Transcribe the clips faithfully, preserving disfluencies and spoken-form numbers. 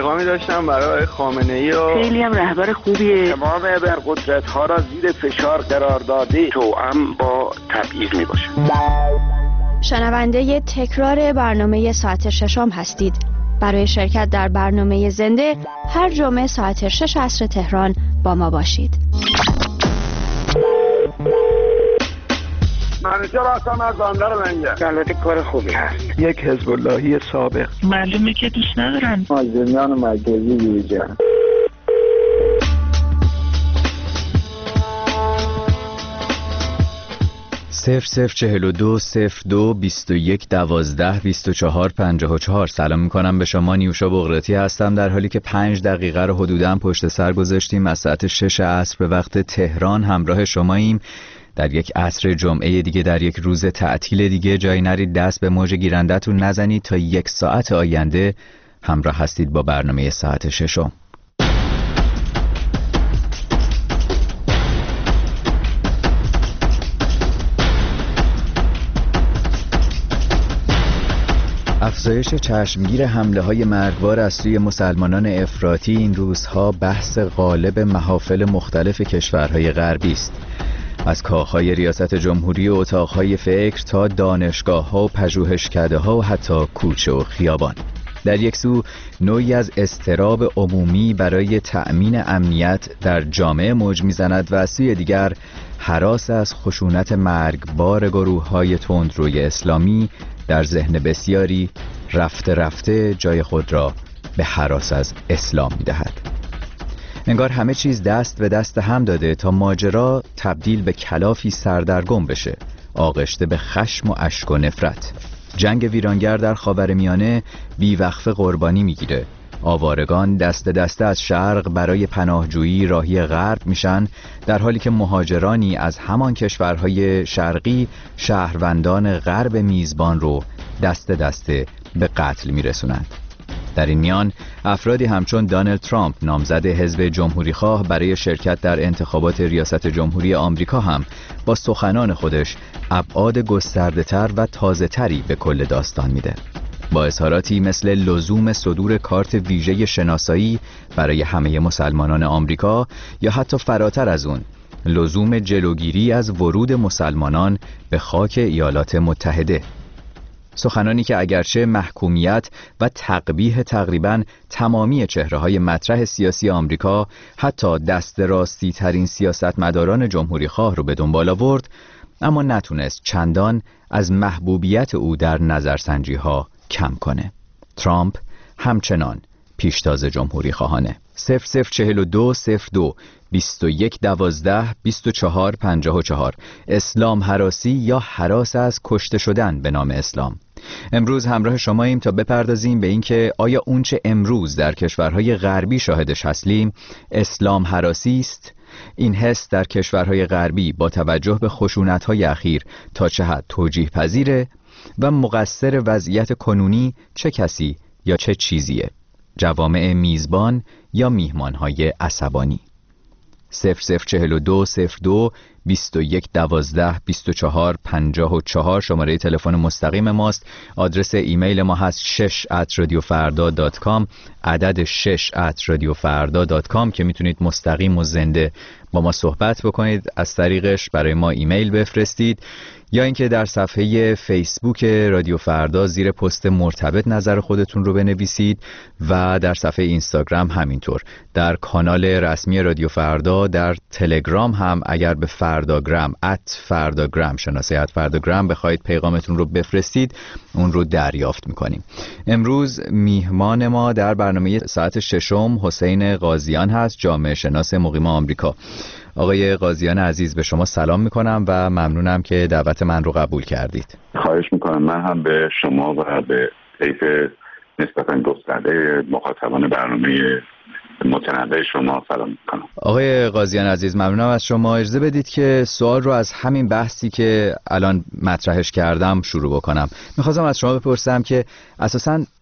پیغامی داشتم برای خامنه‌ای و خیلی هم رهبر خوبیه. تمام ابرقدرت‌ها را زیر فشار قرار داده توأم با تبعیض میباشه. شنونده تکرار برنامه ساعت ششم هستید. برای شرکت در برنامه زنده هر جمعه ساعت شش عصر تهران با ما باشید. منوچهر هستم از بندر منجر. البته کار خوبی هست. یک حزب اللهی سابق. معلومه که دوست ندارن. مازنیان مرکزی ویژه. صفر صفر چهل و دو صفر دو بیست و یک دوازده بیست و چهار پنجاه و چهار. سلام میکنم به شما. نیوشا بغراتی هستم، در حالی که پنج دقیقه رو حدوداً پشت سر گذاشتیم از ساعت شش عصر به وقت تهران همراه شماییم. در یک عصر جمعه دیگه، در یک روز تعطیل دیگه، جایی نرید دست به موج گیرندتون نزنید. تا یک ساعت آینده همراه هستید با برنامه ساعت ششم. افزایش چشمگیر حمله های مرگبار از سوی مسلمانان افراطی این روزها بحث غالب محافل مختلف کشورهای غربی است. از کاخهای ریاست جمهوری و اتاقهای فکر تا دانشگاه‌ها و پژوهشکده‌ها و حتی کوچه و خیابان. در یک سو نوعی از اضطراب عمومی برای تأمین امنیت در جامعه موج می‌زند و از سوی دیگر هراس از خشونت مرگبار گروه‌های تندروی اسلامی در ذهن بسیاری رفته رفته جای خود را به هراس از اسلام می‌دهد. انگار همه چیز دست به دست هم داده تا ماجرا تبدیل به کلافی سردرگم بشه، آغشته به خشم و اشک و نفرت. جنگ ویرانگر در خاورمیانه بیوقفه قربانی میگیره. آوارگان دست دسته از شرق برای پناهجویی راهی غرب میشن، در حالی که مهاجرانی از همان کشورهای شرقی شهروندان غرب میزبان رو دست دسته به قتل میرسونند. در این میان افرادی همچون دونالد ترامپ نامزد حزب جمهوری خواه برای شرکت در انتخابات ریاست جمهوری آمریکا هم با سخنان خودش ابعاد گسترده‌تر و تازه‌تری به کل داستان میده. با اظهاراتی مثل لزوم صدور کارت ویژه شناسایی برای همه مسلمانان آمریکا یا حتی فراتر از اون، لزوم جلوگیری از ورود مسلمانان به خاک ایالات متحده. سخنانی که اگرچه محکومیت و تقبیح تقریباً تمامی چهره‌های مطرح سیاسی آمریکا، حتی دست راستی ترین سیاستمداران جمهوری خواه رو به دنبال آورد، اما نتونست چندان از محبوبیت او در نظرسنجی‌ها کم کنه. ترامپ همچنان پیشتاز جمهوری خواهانه. صفر صفر چهل و دو صفر دو بیست و یک دوازده بیست و چهار پنجاه و چهار. اسلام هراسی یا هراس از کشته شدن به نام اسلام. امروز همراه شماییم تا بپردازیم به اینکه آیا اونچه امروز در کشورهای غربی شاهدش هستیم اسلام هراسی است؟ این حس در کشورهای غربی با توجه به خشونت‌های اخیر تا چه حد توجیه پذیره و مقصر وضعیت کنونی چه کسی یا چه چیزیه؟ جوامع میزبان یا میهمانهای عصبانی؟ صفر صفر چهل و دو صفر دو بیست و یک دوازده بیست و چهار پنجاه و چهار شماره تلفن مستقیم ماست. آدرس ایمیل ما هست شش ات رادیو فردا دات کام، عدد شش ات رادیو فردا دات کام که میتونید مستقیم و زنده با ما صحبت بکنید، از طریقش برای ما ایمیل بفرستید، یا اینکه در صفحه فیسبوک رادیو فردا زیر پست مرتبط نظر خودتون رو بنویسید و در صفحه اینستاگرام همینطور. در کانال رسمی رادیو فردا در تلگرام هم اگر به فرداگرام ات فرداگرام شناسه ات فرداگرام بخواید پیغامتون رو بفرستید، اون رو دریافت میکنیم. امروز میهمان ما در برنامه ساعت ششم حسین قاضیان هست، جامعه شناس مقیم آمریکا. آقای قاضیان عزیز، به شما سلام میکنم و ممنونم که دعوت من رو قبول کردید. خواهش میکنم. من هم به شما و به طیف نسبتاً گسترده مخاطبان برنامه متنوع شما سلام میکنم. آقای قاضیان عزیز، ممنونم از شما. اجازه بدید که سوال رو از همین بحثی که الان مطرحش کردم شروع بکنم. میخواستم از شما بپرسم که اساساً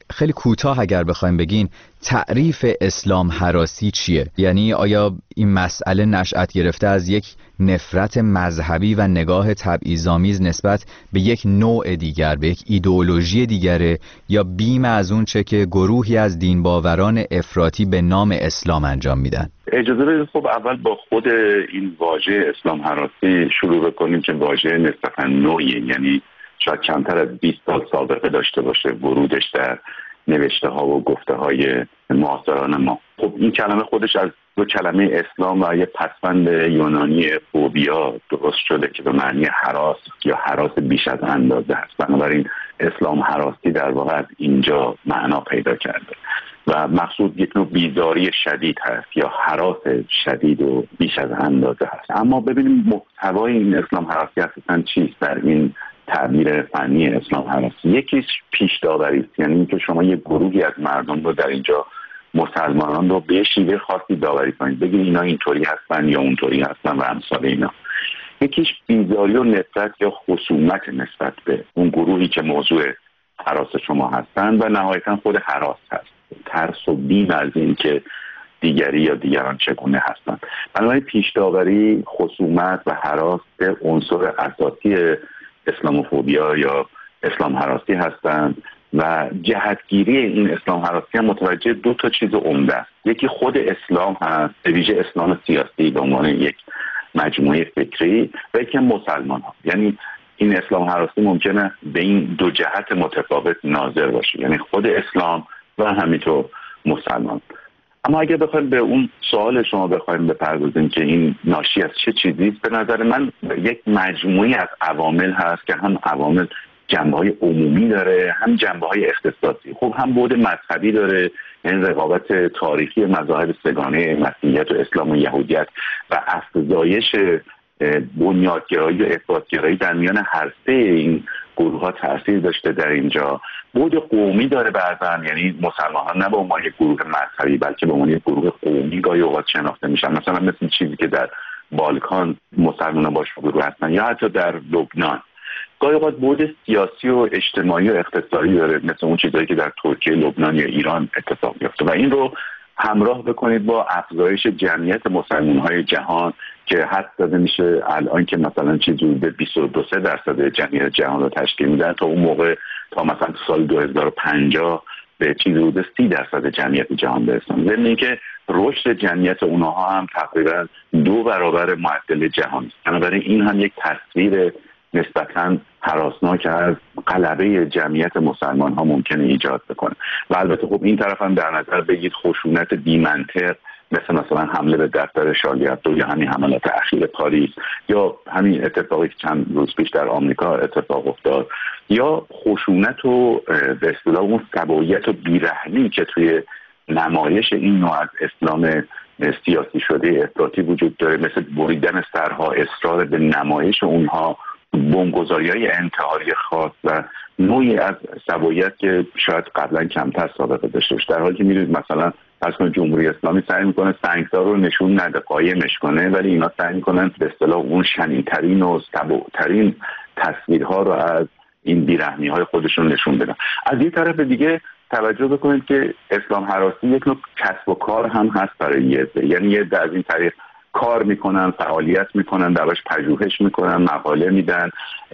خیلی کوتاه اگر بخوایم بگین تعریف اسلام هراسی چیه؟ یعنی آیا این مسئله نشأت گرفته از یک نفرت مذهبی و نگاه تبعیض‌آمیز نسبت به یک نوع دیگر، به یک ایدئولوژی دیگره، یا بیم از اون چه که گروهی از دینباوران افراطی به نام اسلام انجام میدن؟ اجازه بدید خب اول با خود این واژه اسلام هراسی شروع بکنیم که واژه نسبتاً نوعیه، یعنی شاید کمتر از بیست سال سابقه داشته باشه ورودش در نوشته ها و گفته های معاصران ما. خب این کلمه خودش از دو کلمه اسلام و یه پسوند یونانی فوبیا درست شده که به معنی هراس یا هراس بیش از اندازه است. بنابراین اسلام هراسی در واقع از اینجا معنا پیدا کرده و مقصود یک نوع بیزاری شدید هست یا هراس شدید و بیش از اندازه هست. اما ببینیم محتوای این اسلام هراسی اصلا چیست در این تعبیر فنی اسلام هراسی. یکیش پیش داوری است، یعنی اینکه شما یک گروهی از مردم رو در اینجا مسلمانان رو به شیوه خاصی داوری کنید، بگید اینا اینطوری هستن یا اونطوری هستن و امثال اینا. یکیش بیزاری و نفرت یا خصومت نسبت به اون گروهی که موضوع هراس شما هستن و نهایتا خود هراس هست، ترس و بیم از این که دیگری یا دیگران چگونه هستن. بنابراین پیش داوری، خصومت و هراس به عنصر اساسی اسلاموفوبیا یا اسلام هراسی هستند و جهتگیری این اسلام هراسی هم متوجه دو تا چیز عمده است. یکی خود اسلام هست، به ویژه اسلام سیاسی به عنوان یک مجموعه فکری، و یکی مسلمان ها. یعنی این اسلام هراسی ممکنه به این دو جهت متفاوت ناظر باشه، یعنی خود اسلام و همینطور مسلمان. اما اگه بخوایم به اون سوال شما بخوایم بپردازیم که این ناشی از چه چیزی است، به نظر من یک مجموعی از عوامل هست که هم عوامل جنبه‌های عمومی داره، هم جنبه‌های اختصاصی. خب هم بعد مذهبی داره، یعنی رقابت تاریخی مذاهب سگانه مسیحیت و اسلام و یهودیت و افزایش بنیادگرایی و اثباتگرایی در میان هر سه این گروه ها تاثیر داشته در اینجا. بعد قومی داره بعضا، یعنی مسلمانان نه به عنوان یک گروه مذهبی بلکه به عنوان یک گروه قومی گاهی اوقات شناخته میشن، مثلا مثل چیزی که در بالکان مسلمانان باش گروه هستن یا حتی در لبنان. گاهی اوقات بعد سیاسی و اجتماعی و اقتصادی داره، مثل اون چیزایی که در ترکیه، لبنان یا ایران اتفاق میفته و این رو همراه بکنید با افزایش جمعیت مسلمان‌های جهان که حد زده میشه الان که مثلا چیزی به بیست و دو درصد جمعیت جهان رو تشکیل میدن، تا اون موقع تا مثلا سال دو هزار و پنجاه به چیزی حدود سی درصد جمعیت جهان برسن. ضمن اینکه رشد جمعیت اونها هم تقریبا دو برابر معدل جهانی است. بنابراین این هم یک تصویر نسبتاً هراسناک از غلبه جمعیت مسلمان ها ممکنه ایجاد بکنه. و البته خب این طرف هم در نظر بگید خشونت بی‌منطق مثل مثلا حمله به دفتر شارلی hebdo یا همین حملات اخیر پاریس یا همین اتفاقی که چند روز پیش در آمریکا اتفاق افتاد، یا خشونت و به اصطلاح اون سبویت و بیرحمی که توی نمایش این نوع از اسلام سیاسی شده افراطی وجود داره، مثل بریدن سرها، اصرار به نمایش اونها، بمبگذاری‌های انتحاری خاص و نوعی از سبویت که شاید قبلا کمتر سابقه داشته باشه. در حالی که می‌دونید مثلا اصلا جمهوری اسلامی سعی میکنه سنگسار رو نشون نده، قایمش کنه، ولی اینا سعی میکنن به اصطلاح اون شنیع‌ترین و سبوترین تصویرها رو از این بیرحمی‌های خودشون نشون بدن. از این طرف دیگه توجه بکنید که اسلام هراسی یک نوع کسب و کار هم هست برای یه عده، یعنی یه عده از این طریق کار میکنن، فعالیت میکنن، درش پژوهش میکنن، مقاله میدن،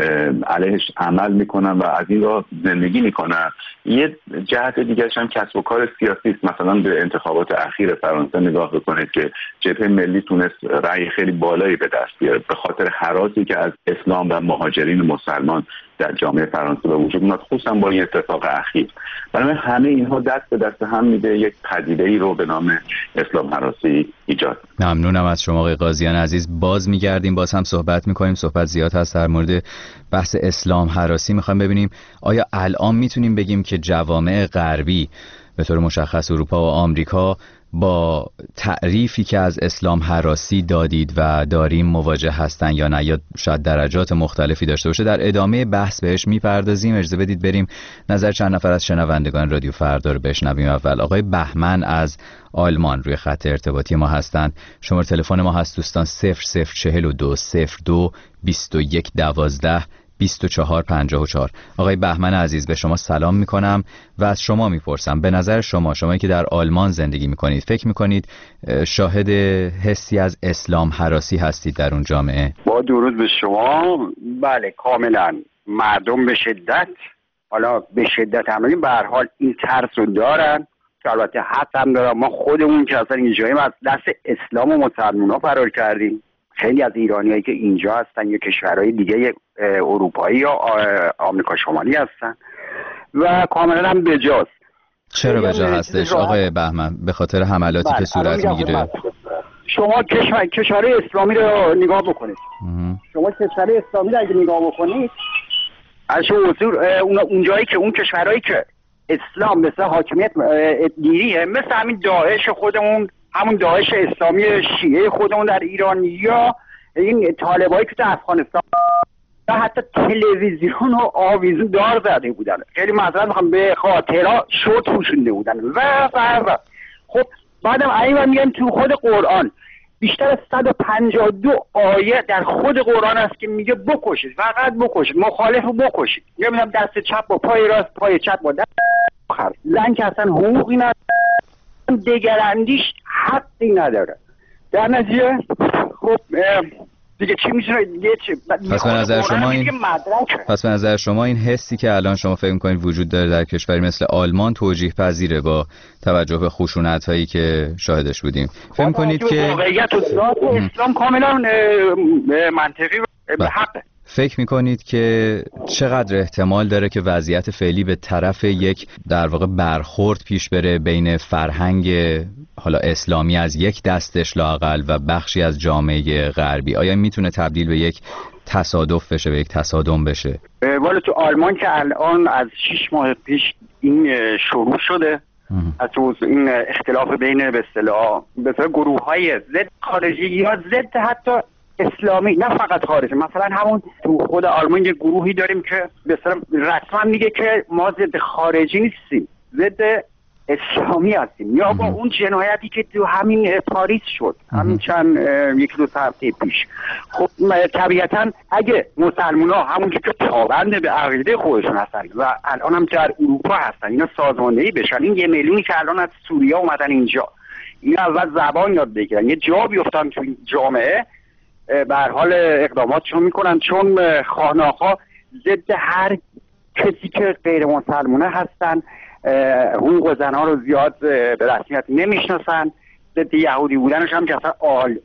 علیهش عمل میکنن و از این را زندگی میکنن. یه جهت دیگرش هم کسب و کار سیاسی است. مثلا به انتخابات اخیر فرانسه نگاه بکنید که جبهه ملی تونست رأی خیلی بالایی به دست بیاره به خاطر هراسی که از اسلام و مهاجرین مسلمان در جامعه فرانسه به وجود اومد، خصوصا با این اتفاق اخیر. برای همه اینها دست به دست هم میده، یک پدیده‌ای رو به نام اسلام هراسی ایجاد. ممنونم از شما آقای قاضیان عزیز. باز میگردیم، باز هم صحبت میکنیم. صحبت زیاد هست در مورد بحث اسلام هراسی. میخوام ببینیم آیا الان میتونیم بگیم که جوامع غربی به طور مشخص اروپا و آمریکا با تعریفی که از اسلام هراسی دادید و داریم مواجه هستن یا نه، یا شاید درجات مختلفی داشته باشه؟ در ادامه بحث بهش میپردازیم. اجازه بدید بریم نظر چند نفر از شنوندگان رادیو فردا رو بشنویم. اول آقای بهمن از آلمان روی خط ارتباطی ما هستند. شماره تلفن ما هست دوستان صفر صفر چهل و دو صفر دو بیست و یک دوازده بیست و چهار پنجاه و چهار. آقای بهمن عزیز، به شما سلام میکنم و از شما میپرسم، به نظر شما، شمایی که در آلمان زندگی میکنید، فکر میکنید شاهد حسی از اسلام هراسی هستید در اون جامعه؟ با درود به شما، بله کاملا. مردم به شدت، حالا به شدت همین به هر حال این ترس رو دارن که البته حق هم دارن. ما خودمون که اصلا اینجاییم از دست اسلام و مسلمونا فرار کردیم. خیلی از ایرانیایی که اینجا هستن یا کشورهای دیگه اروپایی یا آمریکا شمالی هستن و کاملا هم بجاست. چرا بجا هستش آقای بهمن؟ به خاطر حملاتی که صورت میگیره. شما کشور کشورهای اسلامی رو نگاه بکنید. شما کشورهای اسلامی رو اگه نگاه بکنید، از اونجایی که اون کشورهایی که اسلام مثل حاکمیت دینیه، مثل همین داعش خودمون، همون داعش اسلامی شیعه خودمون در ایران، یا این طالبایی که تو افغانستان، یا حتی تلویزیون و آویزون دار زده بودن، خیلی معذرت میخوام، به خاطرها شوت پوشونده بودن و و و خب بعدم اینور میگن تو خود قرآن بیشتر از صد و پنجاه و دو آیه در خود قرآن است که میگه بکشید، فقط بکشید، مخالف رو بکشید. نمیدونم دست چپ با پای راست، پای چپ با دست آخر. زن که اصلا حقوقی نداره، دگراندیش حقی نداره. در نتیجه خب دیگه چی میشه دیگه چی؟ پس به نظر شما این پس به نظر شما این حسی که الان شما فکر می‌کنید وجود داره در کشوری مثل آلمان توجیه پذیره با توجه به خشونت‌هایی که شاهدش بودیم؟ فکر می‌کنید که واقعیت و ذات اسلام کاملا منطقی و حقه. فکر میکنید که چقدر احتمال داره که وضعیت فعلی به طرف یک در واقع برخورد پیش بره بین فرهنگ حالا اسلامی از یک دستش لااقل و بخشی از جامعه غربی؟ آیا میتونه تبدیل به یک تصادف بشه، به یک تصادم بشه؟ والا تو آلمان که الان از شش ماه پیش این شروع شده، از این اختلاف بین به اصطلاح به اصطلاح گروه‌های ضد خارجی یا ضد حتی اسلامی، نه فقط خارجی. مثلا همون تو خود آلمان یه گروهی داریم که به اصطلاح رسما میگه که ما ضد خارجی نیستیم، ضد اسلامی هستیم. یا با اون جنایتی که تو همین پاریس شد همین چند یک دو هفته پیش، خب طبیعتا اگه مسلمونا همون که پابند به عقیده خودشون هستن و الان هم در اروپا هستن، اینا سازماندهی بشن، این یه میلیونی که الان از سوریه اومدن اینجا، اینا اول زبان یاد بگیرن، یه جا بیفتن تو این جامعه، به هر حال اقداماتشون میکنن، چون خانه‌ها ضد هر کسی که غیر مسلمانه هستن، حقوق زنها رو زیاد به رسمیت نمیشناسن، ضد یهودی بودنش هم که اصلا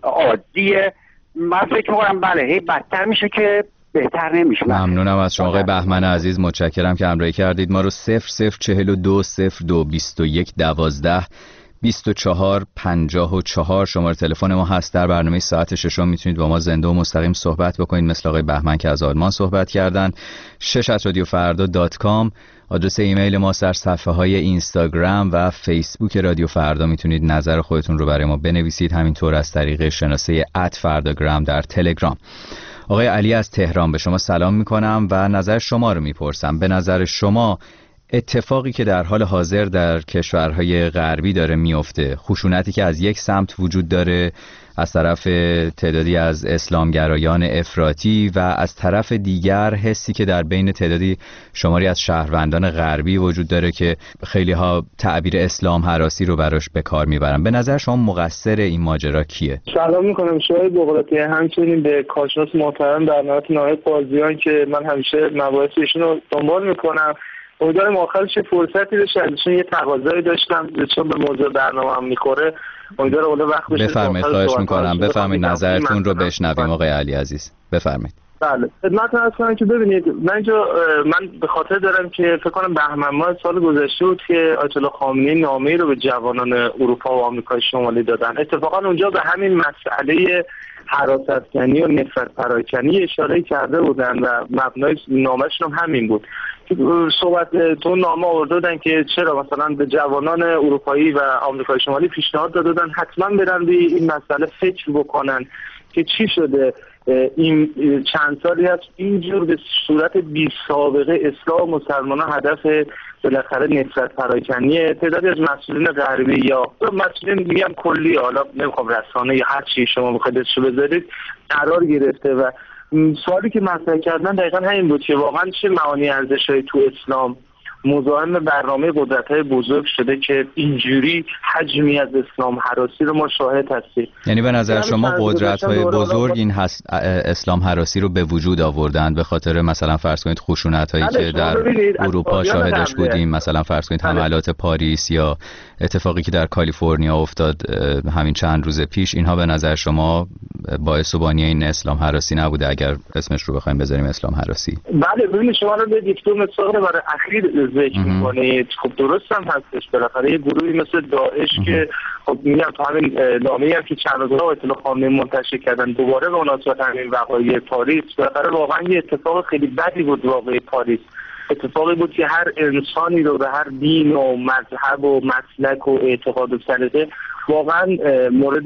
عادیه. من فکر میکنم بله هی بدتر میشه که بهتر نمیشه. ممنونم از شما آقای بهمن عزیز، متشکرم که همراهی کردید ما رو. صفر صفر چهل و دو صفر دو بیست و یک دوازده بیست و چهار پنجاه و چهار شماره تلفن ما هست. در برنامه ساعت ششم میتونید با ما زنده و مستقیم صحبت بکنید، مثل آقای بهمن که از آلمان صحبت کردن. شش ات رادیو فردا دات کام آدرس ایمیل ما، در صفحه های اینستاگرام و فیسبوک رادیو فردا میتونید نظر خودتون رو برای ما بنویسید، همینطور از طریق شناسه ات فرداگرام در تلگرام. آقای علی از تهران، به شما سلام میکنم و نظر شما رو میپرسم. به نظر شما اتفاقی که در حال حاضر در کشورهای غربی داره میفته، خشونتی که از یک سمت وجود داره از طرف تعدادی از اسلامگرایان افراطی و از طرف دیگر حسی که در بین تعدادی شماری از شهروندان غربی وجود داره که خیلی ها تعبیر اسلام هراسی رو براش به کار میبرن، به نظر شما مقصر این ماجرا کیه؟ سلام میکنم شاید بغراتی، همچنین به کارشناس محترم در نهایت نایب قاضیان که من همیشه مباحث ایشون رو دنبال میکنم. امیدوارم آخرش فرصتی بشه، ازشون یه تقاضایی داشتم چون به موضوع برنامه هم میخوره، امیدوارم اون وقت بشه. بفرمایید، خواهش میکنم بفرمایید نظرتون رو بشنویم آقای علی عزیز، بفرمایید. بله خدمتتون هست کنم که ببینید من اینجا من به خاطر دارم که فکر کنم بهمن ماه سال گذشته بود که آیت الله خامنه‌ای نامه‌ای رو به جوانان اروپا و آمریکای شمالی دادن. اتفاقا اونجا به همین مسئله هراس‌افکنی و نفرت پراکنی اشاره کرده بودن و مبنای نامه‌شون هم همین بود. صحبت تو نامه آوردن که چرا مثلا به جوانان اروپایی و آمریکای شمالی پیشنهاد دادن حتما برن به این مسئله فکر بکنن که چی شده این چند سالی هست اینجور به صورت بی سابقه اسلام و مسلمانان هدف بالاخره نفرت پراکنی تعدادی از مسئولین غربی یا مسئولین میگم کلی، حالا نمیخوام رسانه یا هر چی شما بخواید اسمش بذارید، قرار گرفته و سوالی که مطرح کردن دقیقا همین بود که واقعا چه معانی ارزش‌هایی تو اسلام مزاحم برنامه قدرت‌های بزرگ شده که اینجوری حجمی از اسلام هراسی رو ما شاهد هستیم. یعنی به نظر شما قدرت‌های بزرگ این هست اسلام هراسی رو به وجود آوردند به خاطر مثلا فرض کنید خشونت‌هایی که در اروپا شاهدش بودیم، مثلا فرض کنید حملات پاریس یا اتفاقی که در کالیفرنیا افتاد همین چند روز پیش، اینها به نظر شما باعث و بانی این اسلام هراسی نبوده اگر اسمش رو بخوایم بذاریم اسلام هراسی؟ بله ببینید شما رو به یک دو مثال برای اخیر ذکر می‌کنید. خب درست هم هستش، بالاخره یه گروهی مثل داعش که خب میگم تو همین نامه‌ای هم که چند روز قبل اطلاع خامنه‌ای منتشر کردن دوباره به مناسبت همین وقایع پاریس، بالاخره واقعا یه اتفاق خیلی بدی بود واقعه پاریس. اتفاقی بود که هر انسانی رو به هر دین و مذهب و مسلک و اعتقاد و سلیقه واقعا مورد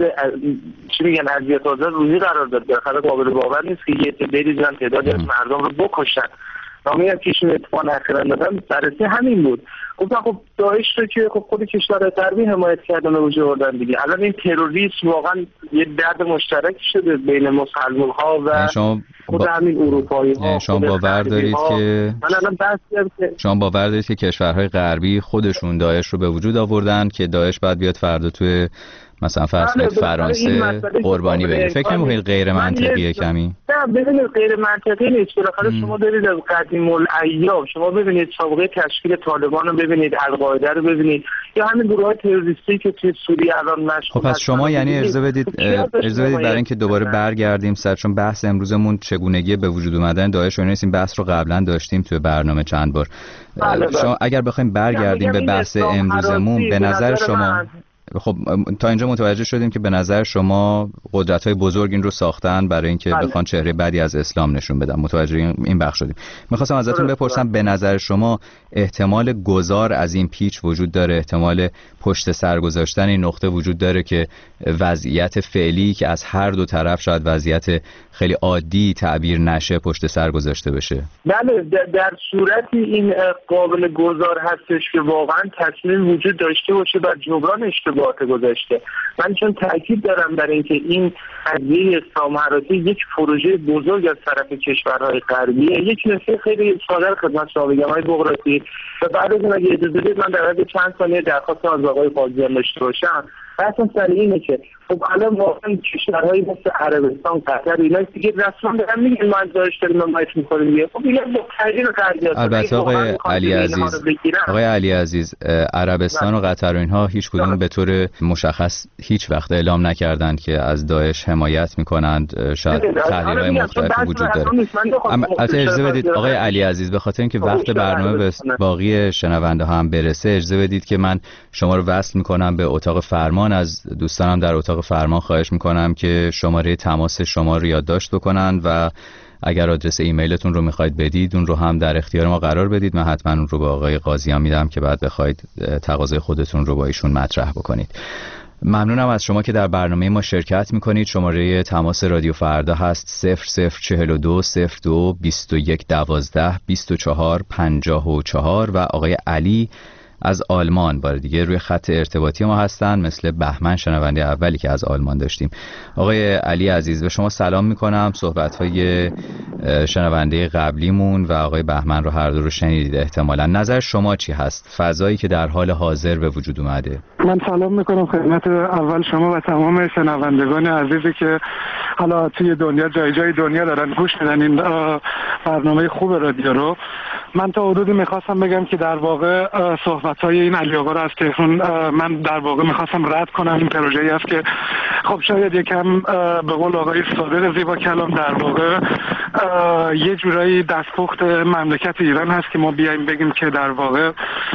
چی میگن اذیت‌آزار روحی قرار داد. بالاخره قابل باور نیست که یه تعدادی جان تعدادی از مردم رو بکشن. نامی هم کشون اتفاق اخیرا دادن بررسی همین بود. گفتن خب داعش رو که خب خود کشور غربی حمایت کردن و وجود آوردن دیگه. الان این تروریسم واقعا یه درد مشترک شده بین مسلمان‌ها و خود همین اروپایی‌ها. شما باور دارید که من الان بحثم که شما باور دارید که کشورهای غربی خودشون داعش رو به وجود آوردن که داعش بعد بیاد فردا توی مثلا فرض کنید فرانسه قربانی بگیره؟ فکر نمی‌کنید غیر منطقیه کمی؟ نه ببینید غیر منطقی نیست. بالاخره شما دارید از قدیم الایام شما ببینید سابقه تشکیل طالبان رو ببینید، القاعده رو ببینید یا همین گروه‌های تروریستی که توی سوریه الان مشغول. خب پس شما یعنی ارزه بدید ارزه بدید برای اینکه دوباره برگردیم سر، چون بحث امروزمون چگونگی به وجود اومدن داعش و این بحث رو قبلا داشتیم توی برنامه چند بار. شما اگر بخوایم برگردیم به بحث امروزمون به نظر شما خب تا اینجا متوجه شدیم که به نظر شما قدرت‌های بزرگ این رو ساختن برای اینکه بخوان چهره بدی از اسلام نشون بدن. متوجه این بخش شدیم. می‌خواستم ازتون بپرسم به نظر شما احتمال گذار از این پیچ وجود داره، احتمال پشت سر گذاشتن این نقطه وجود داره که وضعیت فعلی که از هر دو طرف شاید وضعیت خیلی عادی تعبیر نشه پشت سر گذاشته بشه؟ بله در صورتی این قابل گذار هستش که واقعا تصمیم وجود داشته باشه بر جبران اشتباهات گذشته. من چون تاکید دارم در اینکه این قضیه اسلام هراسی یک پروژه بزرگ از طرف کشورهای غربیه. یک نکته خیلی ساده خدمت شما بگم آقای بغراتی و بعد از اون اگه اجازه بدید من در حد چند ثانیه درخواست از آقای قاضیان داشته باشم. بحثم سر اینه که خب الان واقعا کشورهایی مثل عربستان، قطر اینا دیگه رسما دارن میگن ما داعش داریم حمایت می‌کنیم. خب اینا با تغییر غربیات. البته آقای علی عزیز آقای علی عزیز عربستان و قطر و اینها هیچ کدوم به طور مشخص هیچ وقت اعلام نکردند که از داعش حمایت می‌کنند. شاید تحلیل‌های مختلفی وجود داره. اما البته اجازه بدید آقای علی عزیز به خاطر اینکه وقت برنامه به باقی شنونده ها هم برسه اجازه بدید که من شما رو وصل می‌کنم به اتاق فرمان. از دوستانم در اتاق فرمان خواهش میکنم که شماره تماس شما رو یادداشت بکنن و اگر آدرس ایمیلتون رو میخواید بدید اون رو هم در اختیار ما قرار بدید. من حتما اون رو به آقای قاضیان میدم که بعد بخواید تقاضای خودتون رو با ایشون مطرح بکنید. ممنونم از شما که در برنامه ما شرکت میکنید. شماره تماس رادیو فردا هست صفر صفر چهل و دو صفر دو بیست و یک دوازده بیست و چهار پنجاه و چهار و آقای علی از آلمان بار دیگه روی خط ارتباطی ما هستن، مثل بهمن شنونده اولی که از آلمان داشتیم. آقای علی عزیز به شما سلام میکنم. صحبت‌های شنونده قبلیمون و آقای بهمن رو هر دو رو شنیدید احتمالاً. نظر شما چی هست؟ فضایی که در حال حاضر به وجود اومده. من سلام میکنم خدمت اول شما و تمام شنوندگان عزیزی که حالا توی دنیا جای جای دنیا دارن گوش میدن این برنامه خوب رادیو رو. من تا حدودی میخواستم بگم که در واقع صحبت‌های این علی آقا رو از تهران من در واقع میخواستم رد کنم. این پروژه‌ای است که خب شاید یکم به قول آقای صادق زیبا کلام در واقع یه جورایی دستپخت مملکت ایران هست که ما بیایم بگیم که در واقع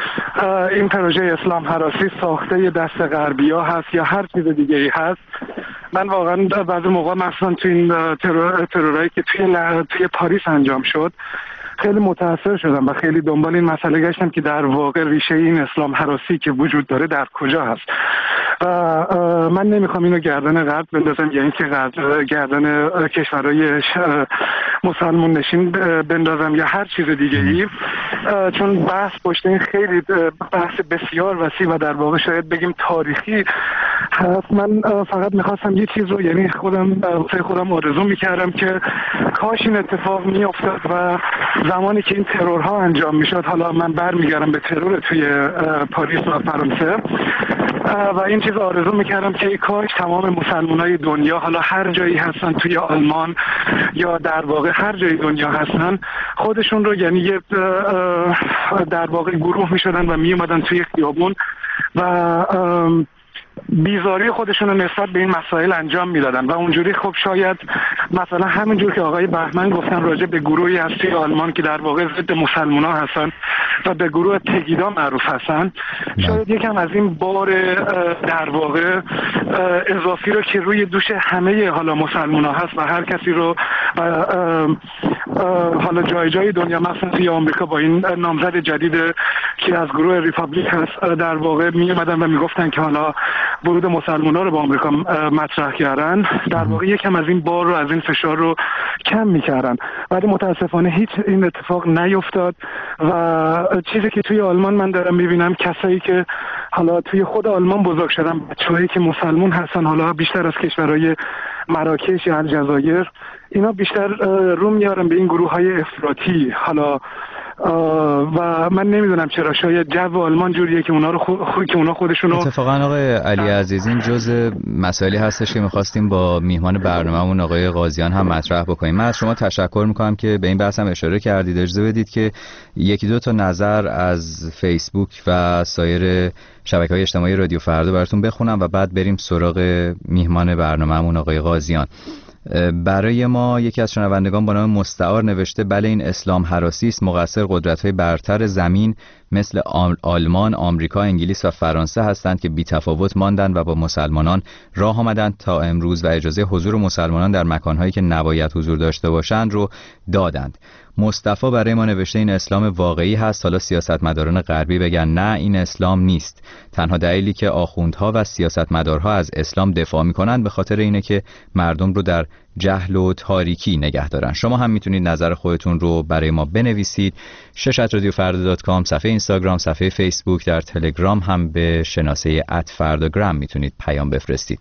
این پروژه اسلام هراسی ساخته دست غربی‌ها هست یا هر چیز دیگه‌ای هست. من واقعا بعضی موقع مثلا تو این ترور ترورایی که توی توی پاریس انجام شد خیلی متاثر شدم و خیلی دنبال این مسئله گشتم که در واقع ریشه این اسلام هراسی که وجود داره در کجا هست. من نمیخوام اینو گردن غرب بندازم یا اینکه گردن کشورهای مسلمان نشین بندازم یا هر چیز دیگه ای، چون بحث پشت این خیلی بحث بسیار وسیع و در واقع شاید بگیم تاریخی من فقط میخواستم یه چیز رو، یعنی خودم خودم آرزو میکردم که کاش این اتفاق میافتاد و زمانی که این ترورها انجام میشد، حالا من برمیگردم به ترور توی پاریس و فرانسه، و این چیز آرزو میکردم که کاش تمام مسلمانای دنیا، حالا هر جایی هستن توی آلمان یا در واقع هر جای دنیا هستن، خودشون رو یعنی یه در واقع گروه میشدن و میومدن توی خیابون و بیزاری خودشون رو نسبت به این مسائل انجام میدادن و اونجوری خب شاید مثلا همینجور که آقای بهمن گفتن راجع به گروهی هست توی آلمان که در واقع ضد مسلمان‌ها هستن و به گروه پگیدا معروف هستن، شاید یکم از این بار در واقع اضافی رو که روی دوش همه حالا مسلمان‌ها هست و هر کسی رو حالا جای جای دنیا، مثلا توی آمریکا با این نامزد جدید که از گروه ریپابلیک هست در واقع می اومدن و میگفتن که حالا ورود مسلمان‌ها رو با آمریکا مطرح کردن، در واقع یکم از این بار رو، از این فشار رو کم میکردن، ولی متاسفانه هیچ این اتفاق نیفتاد و چیزی که توی آلمان من دارم میبینم، کسایی که حالا توی خود آلمان بزرگ شدن، بچه‌هایی که مسلمان هستن، حالا بیشتر از کشورهای مراکش یا الجزایر، اینا بیشتر رو میارن به این گروه‌های افراطی. حالا و من نمیدونم چرا، شاید جو آلمان جوریه که اونا رو خود که اونا خودشون رو اتفاقا آقای علی عزیز این جزء مسائلی هستش که می‌خواستیم با میهمان برنامه‌مون آقای قاضیان هم مطرح بکنیم. من از شما تشکر می‌کنم که به این بحث هم اشاره کردید. اجازه بدید که یکی دو تا نظر از فیسبوک و سایر شبکه‌های اجتماعی رادیو فردا براتون بخونم و بعد بریم سراغ میهمان برنامه‌مون آقای قاضیان. برای ما یکی از شنوندگان با نام مستعار نوشته: بله این اسلام هراسی است، مقصر قدرت‌های برتر زمین مثل آلمان، آمریکا، انگلیس و فرانسه هستند که بی‌تفاوت ماندند و با مسلمانان راه آمدند تا امروز و اجازه حضور مسلمانان در مکان‌هایی که نباید حضور داشته باشند رو دادند. مصطفی برای ما نوشته این اسلام واقعی هست، حالا سیاستمداران غربی بگن نه این اسلام نیست. تنها دلیلی که آخوندها و سیاستمدارها از اسلام دفاع می‌کنند به خاطر اینه که مردم رو در جهل و تاریکی نگه دارن. شما هم میتونید نظر خودتون رو برای ما بنویسید. شش ات رادیو فردا دات کام، صفحه اینستاگرام، صفحه فیسبوک، در تلگرام هم به شناسه ات فرداگرام میتونید پیام بفرستید.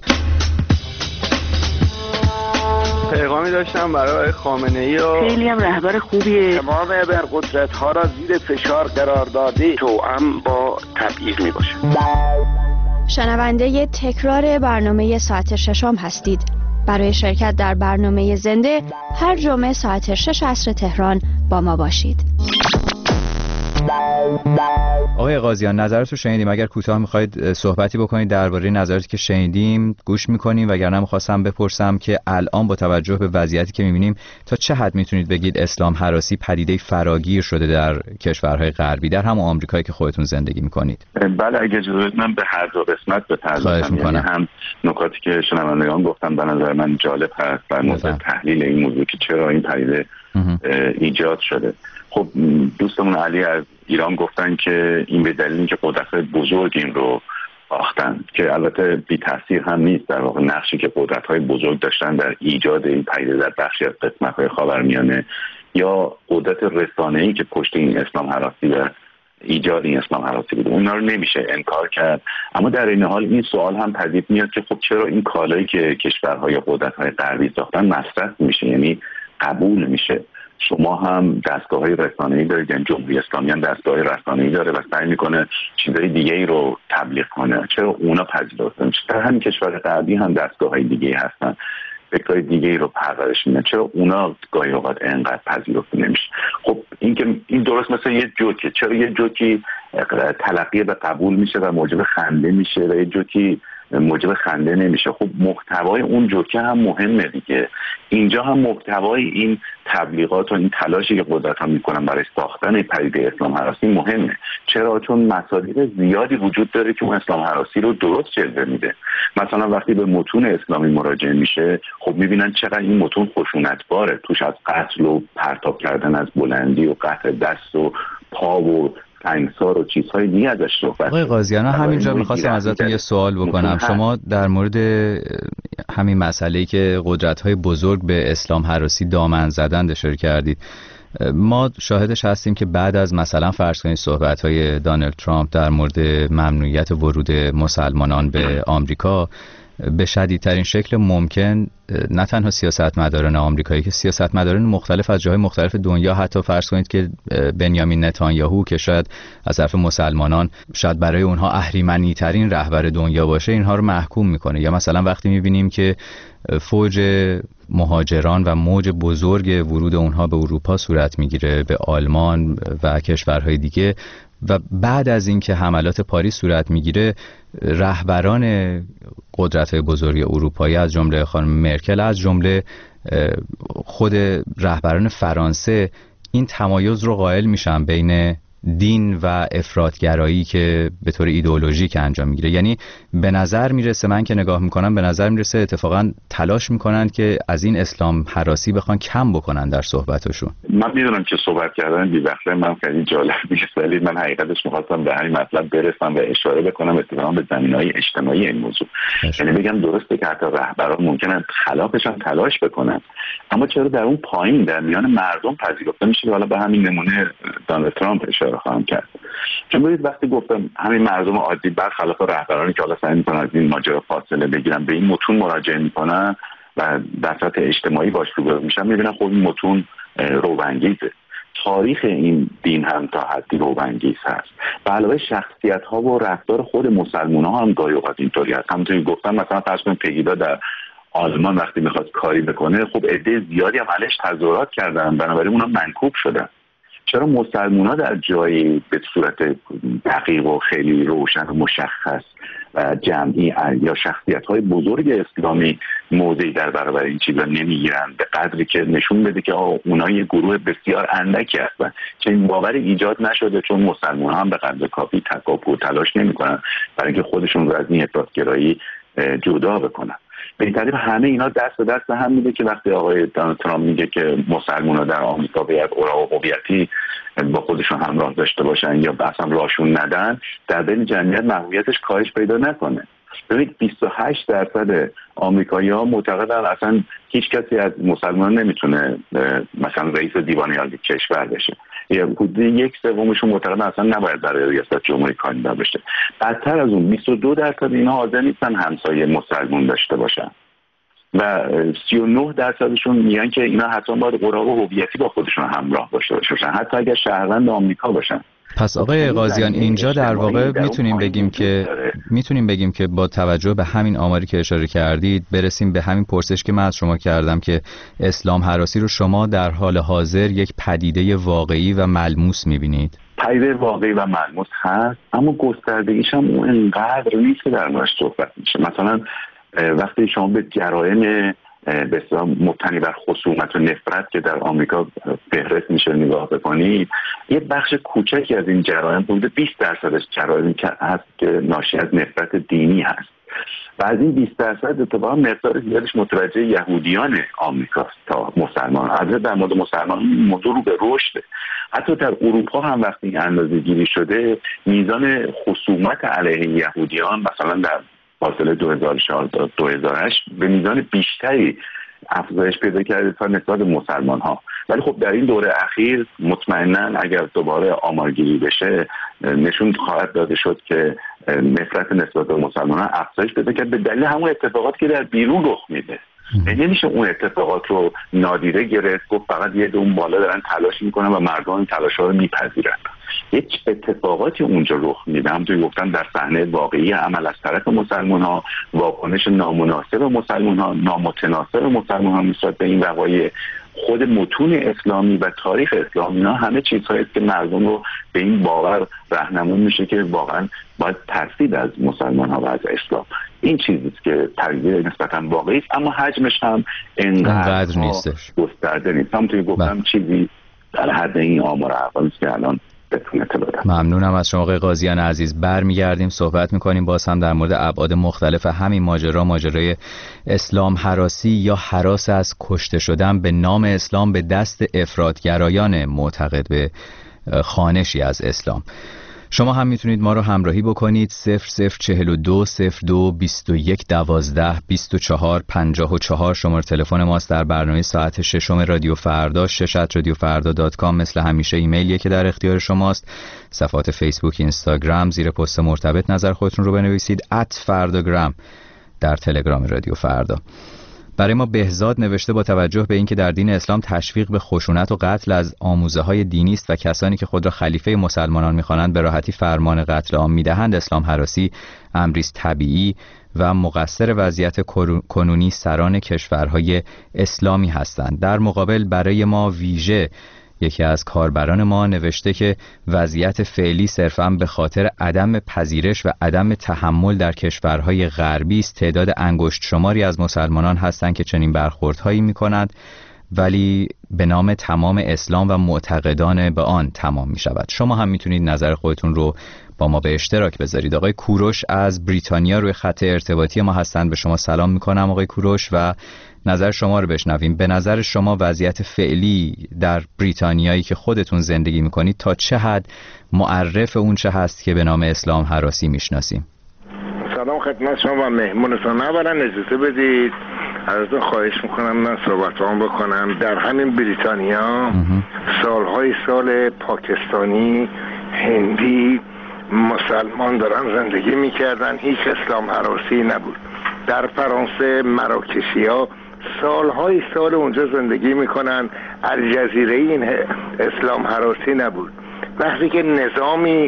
پیغامی داشتم برای خامنه‌ای و خیلی هم رهبر خوبیه، تمام ابرقدرت‌ها را زیر فشار قرار داده، توأم با تبعیض میباشه. شنونده تکرار برنامه ساعت ششم هستید. برای شرکت در برنامه زنده هر جمعه ساعت شش عصر تهران با ما باشید. آقای قاضیان نظرتو شنیدیم، اگر کوتاه میخواید صحبتی بکنید درباره نظراتی که شنیدیم گوش میکنیم، وگرنه میخواستم بپرسم که الان با توجه به وضعیتی که میبینیم تا چه حد میتونید بگید اسلام هراسی پدیده فراگیر شده در کشورهای غربی، در همون آمریکایی که خودتون زندگی میکنید؟ بله اگه اجازه بدید من به هر دو قسمت بپردازم. یعنی هم نکاتی که شنوندگان گفتن به نظر من جالب هست در مورد تحلیل این موضوع که چرا این پدیده ایجاد شده. خب دوستمون علی از ایران گفتن که این به دلیل اینکه قدرت‌های بزرگ این رو ساختن، که البته بی تاثیر هم نیست. در واقع نقشی که قدرت‌های بزرگ داشتن در ایجاد این پدیده در بخشی از قسمت‌های خاورمیانه یا قدرت رسانه‌ای که پشت این اسلام هراسی و ایجاد این اسلام هراسی بود، اونا رو نمیشه انکار کرد. اما در این حال این سوال هم پدید میاد که خب چرا این کالایی که کشورها یا قدرت‌های غربی ساختن مصرف میشه، یعنی قبول میشه. شما هم دستگاه‌های رسانه‌ای دارید، یعنی جمهوری اسلامی هم دستگاه رسانه‌ای داره و سعی میکنه چیزای دیگه‌ای رو تبلیغ کنه، چرا اونا پذیرفته میشه؟ در همین کشور غربی هم دستگاه‌های دیگه‌ای هستن، فکرهای دیگه‌ای رو پرورش میدن، چرا اونا گاهی اوقات انقدر پذیرفته نمیشه؟ خب این که این درست مثل یه جوکه، چرا یه جوکی تلقی به قبول میشه و موجب خنده میشه و یه جوکی موجب خنده نمیشه؟ خب محتوای اون جوکه هم مهمه دیگه. اینجا هم محتوای این تبلیغات و این تلاشی که قدرت ها میکنن برای ساختن پدیده اسلام هراسی مهمه. چرا؟ چون مصادیق زیادی وجود داره که اون اسلام هراسی رو درست جلوه میده. مثلا وقتی به متون اسلامی مراجعه میشه، خب میبینن چقدر این متون خشونتباره، توش از قتل و پرتاب کردن از بلندی و قطع دست و پا و انصار و چیزهای دیگه ازش صحبت. آقای قاضیان همینجا می‌خواستم ازتون یه سوال بکنم. شما در مورد همین مسئله‌ای که قدرت‌های بزرگ به اسلام هراسی دامن زدن اشاره کردید. ما شاهدش هستیم که بعد از مثلا فرض کنید صحبت‌های دونالد ترامپ در مورد ممنوعیت ورود مسلمانان به آمریکا، به شدیدترین شکل ممکن نه تنها سیاستمداران آمریکایی که سیاستمداران مختلف از جاهای مختلف دنیا، حتی فرض کنید که بنیامین نتانیاهو که شاید از طرف مسلمانان شاید برای اونها اهریمنی ترین رهبر دنیا باشه، اینها رو محکوم میکنه. یا مثلا وقتی میبینیم که فوج مهاجران و موج بزرگ ورود اونها به اروپا صورت میگیره، به آلمان و کشورهای دیگه، و بعد از اینکه حملات پاریس صورت میگیره رهبران قدرت‌های بزرگ اروپایی از جمله خانم مرکل، از جمله خود رهبران فرانسه این تمایز رو قائل میشن بین دین و افراطگرایی که به طور ایدئولوژیک انجام میگیره. یعنی به نظر میرسه، من که نگاه میکنم به نظر میرسه اتفاقا تلاش میکنن که از این اسلام هراسی بخوان کم بکنن در صحبتشون. من میدونم که صحبت کردن بی وقته من خیلی جالب نیست، ولی من حقیقتش میخواستم به همین مطلب برسم و اشاره بکنم اتفاقا به زمینه‌های اجتماعی این موضوع. یعنی بگم درسته که حتی رهبران ممکنه خلافش هم تلاش بکنن، اما چرا در اون پایین در میان مردم پذیرفته میشه؟ حالا به همین نمونه دونالد ترامپ اشاره خواهم کرد. چون ببینید وقتی گفتم همین مردم عادی برخلاف رهبرانی که حالا سعی می‌کنن از این ماجرا فاصله بگیرن، به این متون مراجعه می‌کنن و در سطح اجتماعی باش روبرو میشن، می‌بینن خب این متون روبانگیزه. تاریخ این دین هم تا حدی روبانگیز هست. به علاوه شخصیت‌ها و رفتار خود مسلمان‌ها هم گاهی اوقات اینطوری هست. همونطوری گفتم مثلا فرض کنید پگیدا در آلمان وقتی می‌خواد کاری بکنه، خب عده زیادی هم علیش تظاهرات کردن، بنابراین اونها منکوب شدن. چرا مسلمان‌ها در جایی به صورت دقیق و خیلی روشن و مشخص و جمعی یا شخصیت‌های بزرگ اسلامی موضعی در برابر این چیزا نمیگیرن به قدری که نشون بده که اونها یه گروه بسیار اندکی هستن؟ چنین باوری ایجاد نشده، چون مسلمان‌ها هم به قدر کافی تکاپو و تلاش نمی‌کنن برای اینکه خودشون رو از این افراط‌گرایی جدا بکنن. به این ترتیب همه اینا دست به دست هم میده که وقتی آقای دونالد ترامپ میگه که مسلمان‌ها در آمریکا باید اوراق هویتی با خودشون همراه داشته باشن یا اصلا راهشون ندن، در بین جمعیت محبوبیتش کاهش پیدا نکنه. ببینید بیست و هشت درصد آمریکایی‌ها معتقدن اصلا هیچ کسی از مسلمانان نمیتونه مثلا رئیس دیوان عالی کشور بشه. یا حدود یک سومشون معتقدن اصلا نباید برای ریاست جمهوری کاندیدا بشه. بدتر از اون بیست و دو درصد اینا حاضر نیستن همسایه مسلمان داشته باشن و سی و نه درصدشون میگن که اینا حتما باید اوراق هویتی با خودشون همراه داشته باشن، حتی اگر شهروند آمریکا باشن. پس آقای قاضیان اینجا در واقع میتونیم بگیم که میتونیم بگیم که با توجه به همین آماری که اشاره کردید برسیم به همین پرسش که من از شما کردم که اسلام هراسی رو شما در حال حاضر یک پدیده واقعی و ملموس میبینید؟ پدیده واقعی و ملموس هست، اما گستردگیش هم اون انقدر نیست که در موردش صحبت میشه. مثلا وقتی شما به جرایم به اصطلاح مبتنی بر خصومت و نفرت که در آمریکا فهرست میشه نگاه بکنید، یه بخش کوچکی از این جرایم بوده بیست درصدش جرایمی که هست که ناشی از نفرت دینی هست و از این بیست درصد اتفاقا مقدار زیادش متوجه یهودیان آمریکاست تا مسلمان. از در مورد مسلمان این موضوع رو به رشد. حتی در اروپا هم وقتی این اندازه‌گیری شده، میزان خصومت علیه یهودیان مثلا در فاصله دو هزار و چهار تا دو هزار و هشت به میزان بیشتری افزایش پیدا کرده تا نسبت مسلمان ها. ولی خب در این دوره اخیر مطمئنا اگر دوباره آمارگیری بشه نشون خواهد داده شد که نفرت نسبت به مسلمان ها افزایش پیدا کرد به دلیل همون اتفاقاتی که در بیرون رخ میده. نمیشه اون اتفاقات رو نادیده گرفت، گفت فقط یه اون بالا دارن تلاش میکنن و مردم این تلاش ها رو میپذیرن. یک اتفاقاتی اونجا رخ میده، همونطوری گفتم در صحنه واقعی عمل از طرف مسلمان ها، واکنش نامناسب مسلمان ها، نامتناسب مسلمان ها نسبت به این وقایع، خود متون اسلامی و تاریخ اسلامی ها همه چیزهایی که مردم رو به این باور راهنمون میشه که واقعا باید ترسید از مسلمان ها و از اسلام. این چیزیست که پدیده نسبتا واقعی است، اما حجمش هم انقدر نیستش، گسترده نیست. همونطوری گفتم چیزی در حد این آمار احوال است که الان ممنونم از شما آقای قاضیان عزیز. برمیگردیم صحبت میکنیم باز هم در مورد ابعاد مختلف همین ماجرا، ماجرای اسلام هراسی یا هراس از کشته شدن به نام اسلام به دست افراطگرایان معتقد به خوانشی از اسلام. شما هم میتونید ما رو همراهی بکنید. صفر صفر چهل و دو صفر دو بیست و یک دوازده بیست و چهار پنجاه و چهار شماره تلفن ماست در برنامه ساعت ششم رادیو فردا. شش ات رادیو فردا دات کام. مثل همیشه ایمیلیه که در اختیار شماست. صفحات فیسبوک، اینستاگرام، زیر پست مرتبط نظر خودتون رو بنویسید. ات فرداگرام در تلگرام رادیو فردا. برای ما بهزاد نوشته با توجه به اینکه در دین اسلام تشویق به خشونت و قتل از آموزه‌های دینی است و کسانی که خود را خلیفه مسلمانان می‌خوانند به راحتی فرمان قتل عام می‌دهند، اسلام هراسی امری طبیعی و مقصر وضعیت کنونی سران کشورهای اسلامی هستند. در مقابل برای ما ویژه یکی از کاربران ما نوشته که وضعیت فعلی صرفاً به خاطر عدم پذیرش و عدم تحمل در کشورهای غربی است. تعداد انگشت شماری از مسلمانان هستند که چنین برخوردهایی می‌کنند، ولی به نام تمام اسلام و معتقدان به آن تمام می شود. شما هم میتونید نظر خودتون رو با ما به اشتراک بذارید. آقای کوروش از بریتانیا روی خط ارتباطی ما هستند. به شما سلام میکنم آقای کوروش و نظر شما رو بشنویم. به نظر شما وضعیت فعلی در بریتانیایی که خودتون زندگی میکنید تا چه حد معرف اون چه هست که به نام اسلام هراسی میشناسیم؟ سلام خدمت شما و مهمونتون. اولا اجازه بدید ازتون خواهش میکنم من صحبتام بکنم. در همین بریتانیا سالهای سال پاکستانی، هندی، مسلمان دارن زندگی میکردن، هیچ اسلام هراسی نبود. در فرانسه مراکشی ها سالهای سال اونجا زندگی میکنن، الجزیره این اسلام هراسی نبود. وقتی که نظامی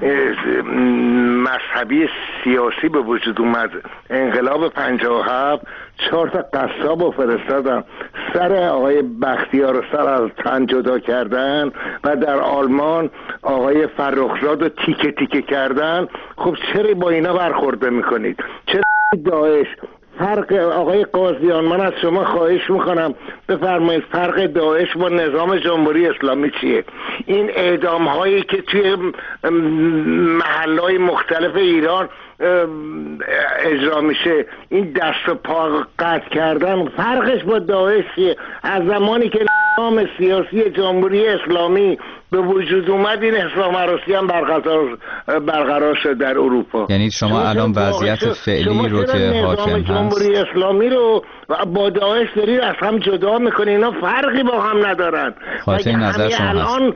مذهبی سیاسی به وجود اومد، انقلاب پنجاه و هفت، چهار تا قصاب رو فرستادن سر آقای بختیار رو سر از تن جدا کردن و در آلمان آقای فرخزاد رو تیکه تیکه کردن. خب چرا با اینا برخورده میکنید؟ چرا داعش؟ فرق آقای قاضیان، من از شما خواهش میکنم بفرمایید فرق داعش با نظام جمهوری اسلامی چیه؟ این اعدام هایی که توی محلهای مختلف ایران اجرا میشه، این دست و پا قطع کردن، فرقش با داعش چیه؟ از زمانی که نظام سیاسی جمهوری اسلامی به وجود اومد این اسلام هراسی هم برقرار برقرار شد در اروپا. یعنی شما, شما الان وضعیت فعلی رو که حاکم هست جمهوری اسلامی رو با داعش دارید از هم جدا میکنید، اینا فرقی با هم ندارن. خاطر نظر شما الان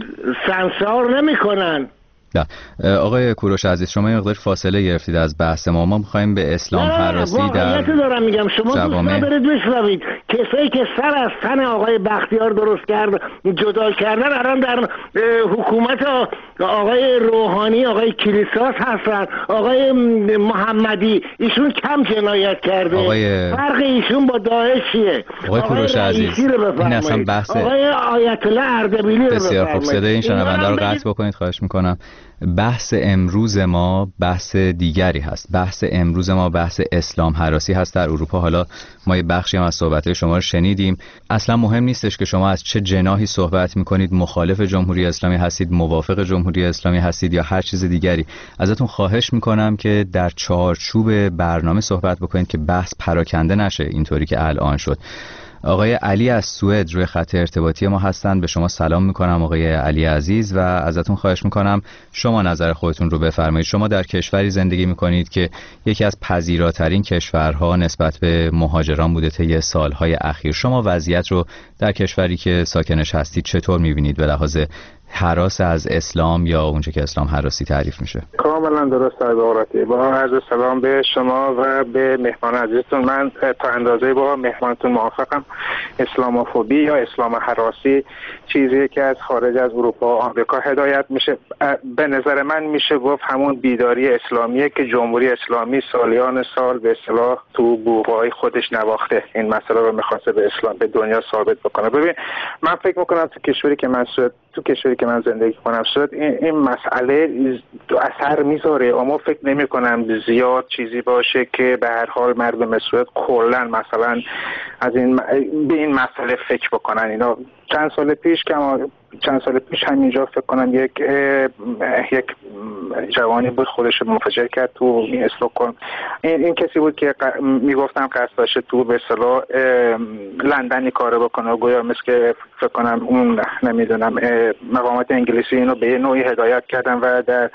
سانسور نمیکنن. نه آقای کوروش عزیز، شما یه مقدار فاصله گرفتید از بحث ما. ما می‌خوایم به اسلام هراسی در دارم میگم شما دوست ندارید بشنوید. کسایی که سر از تن آقای بختیار درست کرد جدا کردن الان در حکومت آقای روحانی، آقای کلیساس هستن، آقای محمدی، ایشون کم جنایت کرده. آقای... فرق ایشون با داعش چیه؟ آقای کوروش عزیز، این اصلا بحث آقای آیت الله اردبیلی رو بسیار خوب. صدای این شنونده رو قطع بکنید خواهش میکنم. بحث امروز ما بحث دیگری هست. بحث امروز ما بحث اسلام هراسی هست در اروپا. حالا ما یه بخشی هم از صحبت‌های شما رو شنیدیم. اصلا مهم نیستش که شما از چه جناحی صحبت می‌کنید، مخالف جمهوری اسلامی هستید، موافق جمهوری اسلامی هستید یا هر چیز دیگری. ازتون خواهش می‌کنم که در چارچوب برنامه صحبت بکنید که بحث پراکنده نشه اینطوری که الان شد. آقای علی از سوئد روی خط ارتباطی ما هستند. به شما سلام میکنم آقای علی عزیز و ازتون خواهش میکنم شما نظر خودتون رو بفرمایید. شما در کشوری زندگی میکنید که یکی از پذیراترین کشورها نسبت به مهاجران بوده طی سالهای اخیر. شما وضعیت رو در کشوری که ساکنش هستید چطور میبینید به لحاظ هراس از اسلام یا اونچه که اسلام هراسی تعریف میشه؟ کاملا درست از آقای با عرض سلام به شما و به مهمان عزیزتون. من تا اندازه با مهمانتون موافقم. اسلاموفوبی یا اسلام هراسی چیزی که از خارج از اروپا و آمریکا هدایت میشه. به نظر من میشه گفت همون بیداری اسلامیه که جمهوری اسلامی سالیان سال به اصطلاح تو بوقای خودش نواخته. این مسئله رو میخواسته به اسلام به دنیا ثابت بکنه. ببین من فکر میکنم تو کشوری که من سوئد تو کشوری که من زندگی کنم شد این, این مسئله اثر میذاره، اما فکر نمی کنم زیاد چیزی باشه که به هر حال مردم سوئد کلا مثلا از این به این مسئله فکر بکنن. اینا چند سال پیش که چند سال پیش همینجا فکر کنم یک یک جوانی بود خودش منفجر کرد تو این استکهلم. این این کسی بود که میگفتم قصد داشته تو به اصطلاح لندنی کار بکنه، گویا مثل که فکر کنم اون نمیدونم مقامات انگلیسی اینو به نوعی هدایت کردن و در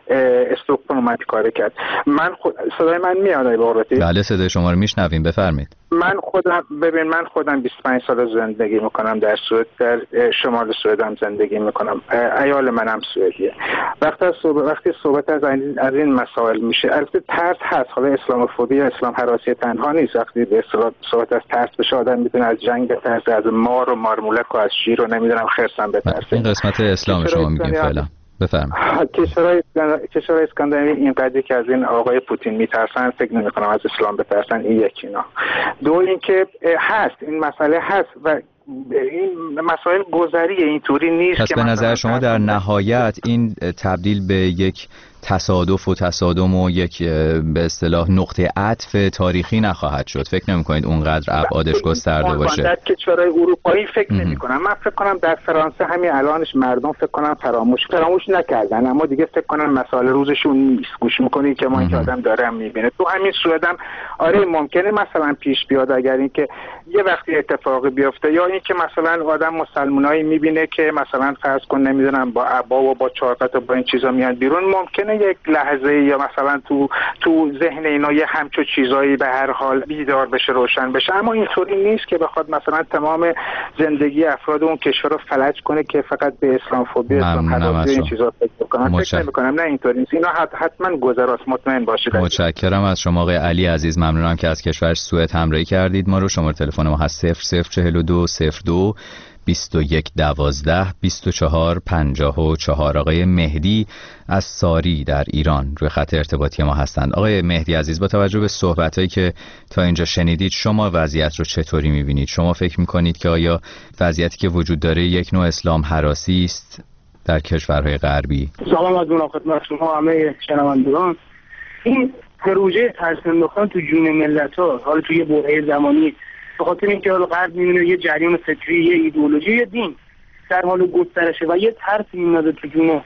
استکهلم اومد کار کرد. من خود صدای من میاد آقای بغراتی؟ بله صدای شما رو میشنویم، بفرمایید. من خودم ببین من خودم بیست و پنج سال زندگی میکنم در سوئد، در شمال سوئد هم زندگی میکنم. عیال منم سوئدیه. وقتی از صحبت وقتی صحبت از این از این مسائل میشه، البته ترس هست. حالا اسلاموفوبی یا اسلام هراسی تنها نیست. وقتی به اصطلاح صحبت از ترس بشه، آدم میتونه از جنگ بترسه، از مار و مارمولک و از شیر و نمیدونم خرسم بترسه. این قسمت اسلام شما میگین فعلا. بفرمایید. کشورهای کشورهای اسکاندیناوی اینقدری که از این آقای پوتین میترسن، فکر نمی کنم از اسلام بترسن. این یکی اینا. دو اینکه هست این مسئله هست و این مسائل گذریه، اینطوری نیست. پس به نظر شما در نهایت این تبدیل به یک تصادف و تصادم و یک به اصطلاح نقطه عطف تاریخی نخواهد شد؟ فکر نمی کنید اونقدر ابعادش گسترده باشه؟ در کشورهای اروپایی فکر نمی کنم. من فکر کنم در فرانسه همین الانش مردم فکر کنم فراموش فراموش نکردن، اما دیگه فکر کنم مسائل روزشون نیست. گوش میکنی که ما که آدم داره هم میبینه. تو همین سوئد هم آره ممکنه مثلا پیش بیاد اگر اینکه یه وقتی اتفاقی بیفته، یا اینکه مثلا آدم مسلمانایی میبینه که مثلا فرض کن نمیدونم با عبا و با چارقط و با این چیزا میاد بیرون، ممکنه یک لحظه یا مثلا تو تو ذهن اینا یه همچو چیزایی به هر حال بیدار بشه، روشن بشه. اما اینطوری نیست که بخواد مثلا تمام زندگی افراد اون کشور رو فلج کنه که فقط به اسلام فوبی اسلام هراسی این چیزا فکر کنن. فکر نمی‌کنم. نه اینطوری نیست. اینا حتما گذراست، مطمئن باشید. متشکرم از شما آقای علی عزیز. ممنونم که از کشور سوئد همراهی کردید. ما رو شماره تلفن ما هست صفر صفر چهل و دو صفر دو بیست و یک دوازده بیست و چهار پنجاه و چهار. آقای مهدی از ساری در ایران روی خط ارتباطی ما هستند. آقای مهدی عزیز، با توجه به صحبتایی که تا اینجا شنیدید، شما وضعیت رو چطوری می‌بینید؟ شما فکر می‌کنید که آیا وضعیتی که وجود داره یک نوع اسلام هراسی است در کشورهای غربی؟ سلام از اون خدمت شما همه شنوندگان. این پروژه ترس انداختن تو جون ملت‌ها، حالا توی برهه زمانی، به خاطر اینکه حالا غرب می‌بینه یه جریان فکری، یه ایدئولوژی، یه دین در حال گسترشه و یه ترس میندازه تو جون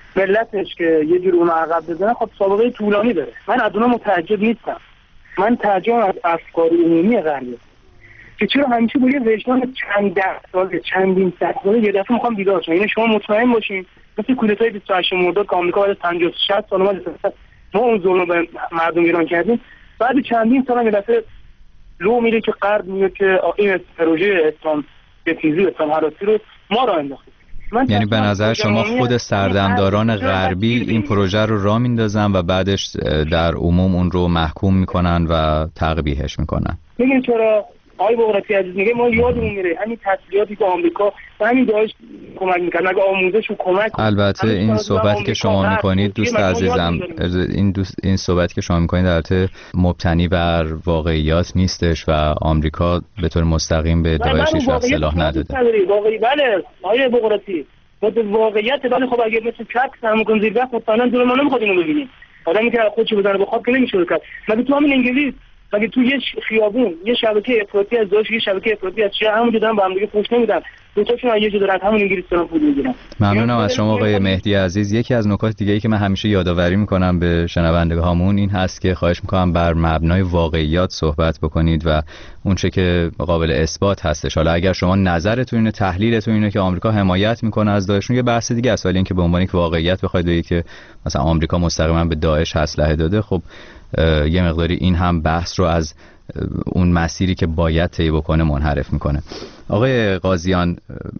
ملتش که یه جور اون عقب بزنه، خب سابقه طولانی داره. من از اونها متعجب نیستم. من تعجب از افکار عمومی غربی که چرا همیشه با یه وجدان چند ده ساله چندین صد ساله یه دفعه میخوام بیدار شم. یعنی شما مطمئن باشین مثل کودتای بیست و هشت مرداد که آمریکا بعد از پنجاه شصت سال ما ما اون ظلم به مردم ایران کردیم، بعد چندین سال یه دفعه لو میره که غرب میگه که این پروژه اسلام ستیزی اسلام هراسی رو ما را انداختیم. یعنی به نظر شما خود سردمداران غربی این پروژه رو راه میندازن و بعدش در عموم اون رو محکوم میکنن و تقبیحش میکنن؟ میگن چرا آقای بغراتی عزیز میگه ما یادمون میره همین تسلیحاتی که آمریکا و همین داعش کمک میکنن، اگه آموزش و کمک. البته این صحبتی که شما میکنید دوست عزیزم، این دوست این صحبتی که شما میکنید البته مبتنی بر واقعیات نیستش و آمریکا به طور مستقیم به داعش هیچ وقت سلاح نداده. واقعی بله آقای بغراتی، با واقعیت ولی خب اگه مثل چک سهم کن زیر وقت مثلا دور ما نمیخواد اینو ببینیم. آدمی که خودشو بزنه به خواب که نمیشه کرد. مگه تو همین انگلیس، مگه تو یه خیابون یه شبکه افراطی از داعش، یه شبکه افراطی از چه همون دارن با هم دیگه فوش نمیدن، دو تاشون یه جا دارن همون انگلیس دارن پول میگیرن. ممنونم از شما آقای مهدی عزیز. یکی از نکات دیگه‌ای که من همیشه یادآوری میکنم به شنوندگانمون این هست که خواهش میکنم بر مبنای واقعیات صحبت بکنید و اون چه که قابل اثبات هستش. حالا اگر شما نظرتون اینه، تحلیلتون اینه که آمریکا حمایت میکنه از داعش، یه بحث دیگه است، ولی اینکه به عنوان یک واقعیت بخواید بگید که مثلا آمریکا مستقیما به داعش اسلحه داده، خب یه مقداری این هم بحث رو از اون مسیری که باید طی بکنه منحرف میکنه. آقای قاضیان،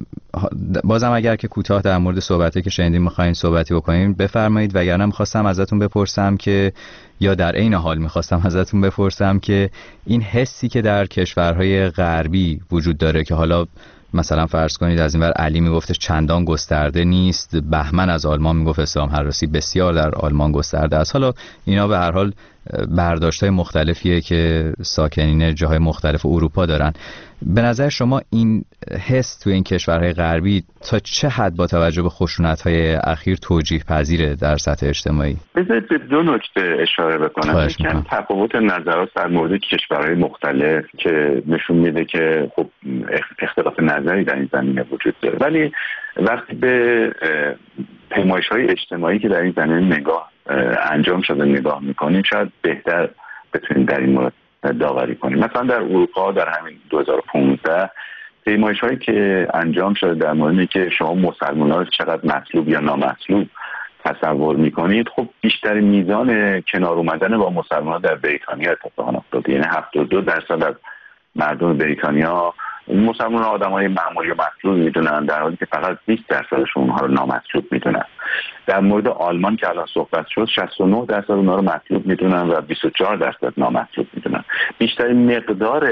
بازم اگر که کوتاه در مورد صحبتی که شنیدیم میخواین صحبتی بکنیم بفرمایید، وگرنه میخواستم ازتون بپرسم که یا در عین حال میخواستم ازتون بپرسم که این حسی که در کشورهای غربی وجود داره که حالا مثلا فرض کنید از این ور علی میگفتش چندان گسترده نیست، بهمن از آلمان میگفت اسلام هراسی بسیار در آلمان گسترده است، حالا اینا به هر حال برداشت‌های مختلفیه که ساکنین جاهای مختلف اروپا دارن. به نظر شما این حس تو این کشورهای غربی تا چه حد با توجه به خشونت‌های اخیر توجیه پذیره در سطح اجتماعی؟ بذارید به دو نکته اشاره بکنم. یکم تفاوت نظرات در مورد کشورهای مختلف که نشون میده که خب اختلاف نظری در این زمینه وجود داره، ولی وقتی به پیمایش‌های اجتماعی که در این زمینه نگاه انجام شده نگاه میکنیم شاید بهتر بتونیم در این مورد داوری کنیم. مثلا در اروپا در همین دو هزار و پانزده پیمایش‌هایی که انجام شده در مورد که شما مسلمان‌ها چقدر مطلوب یا نامطلوب تصور میکنید، خب بیشتر میزان کنار اومدن با مسلمان‌ها در بریتانیا اتفاق افتاده. یعنی هفتاد و دو درصد از مردم بریتانیا مسلمان آدمای معمولی و مطلوب میدونن، در حالی که فقط بیست درصدشون اونها رو نامطلوب میدونن. در مورد آلمان که الان صحبت شد شصت و نه درصد اونها رو مطلوب میدونن و بیست و چهار درصد نامطلوب میدونن. بیشتر مقدار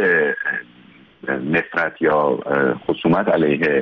نفرت یا خصومت علیه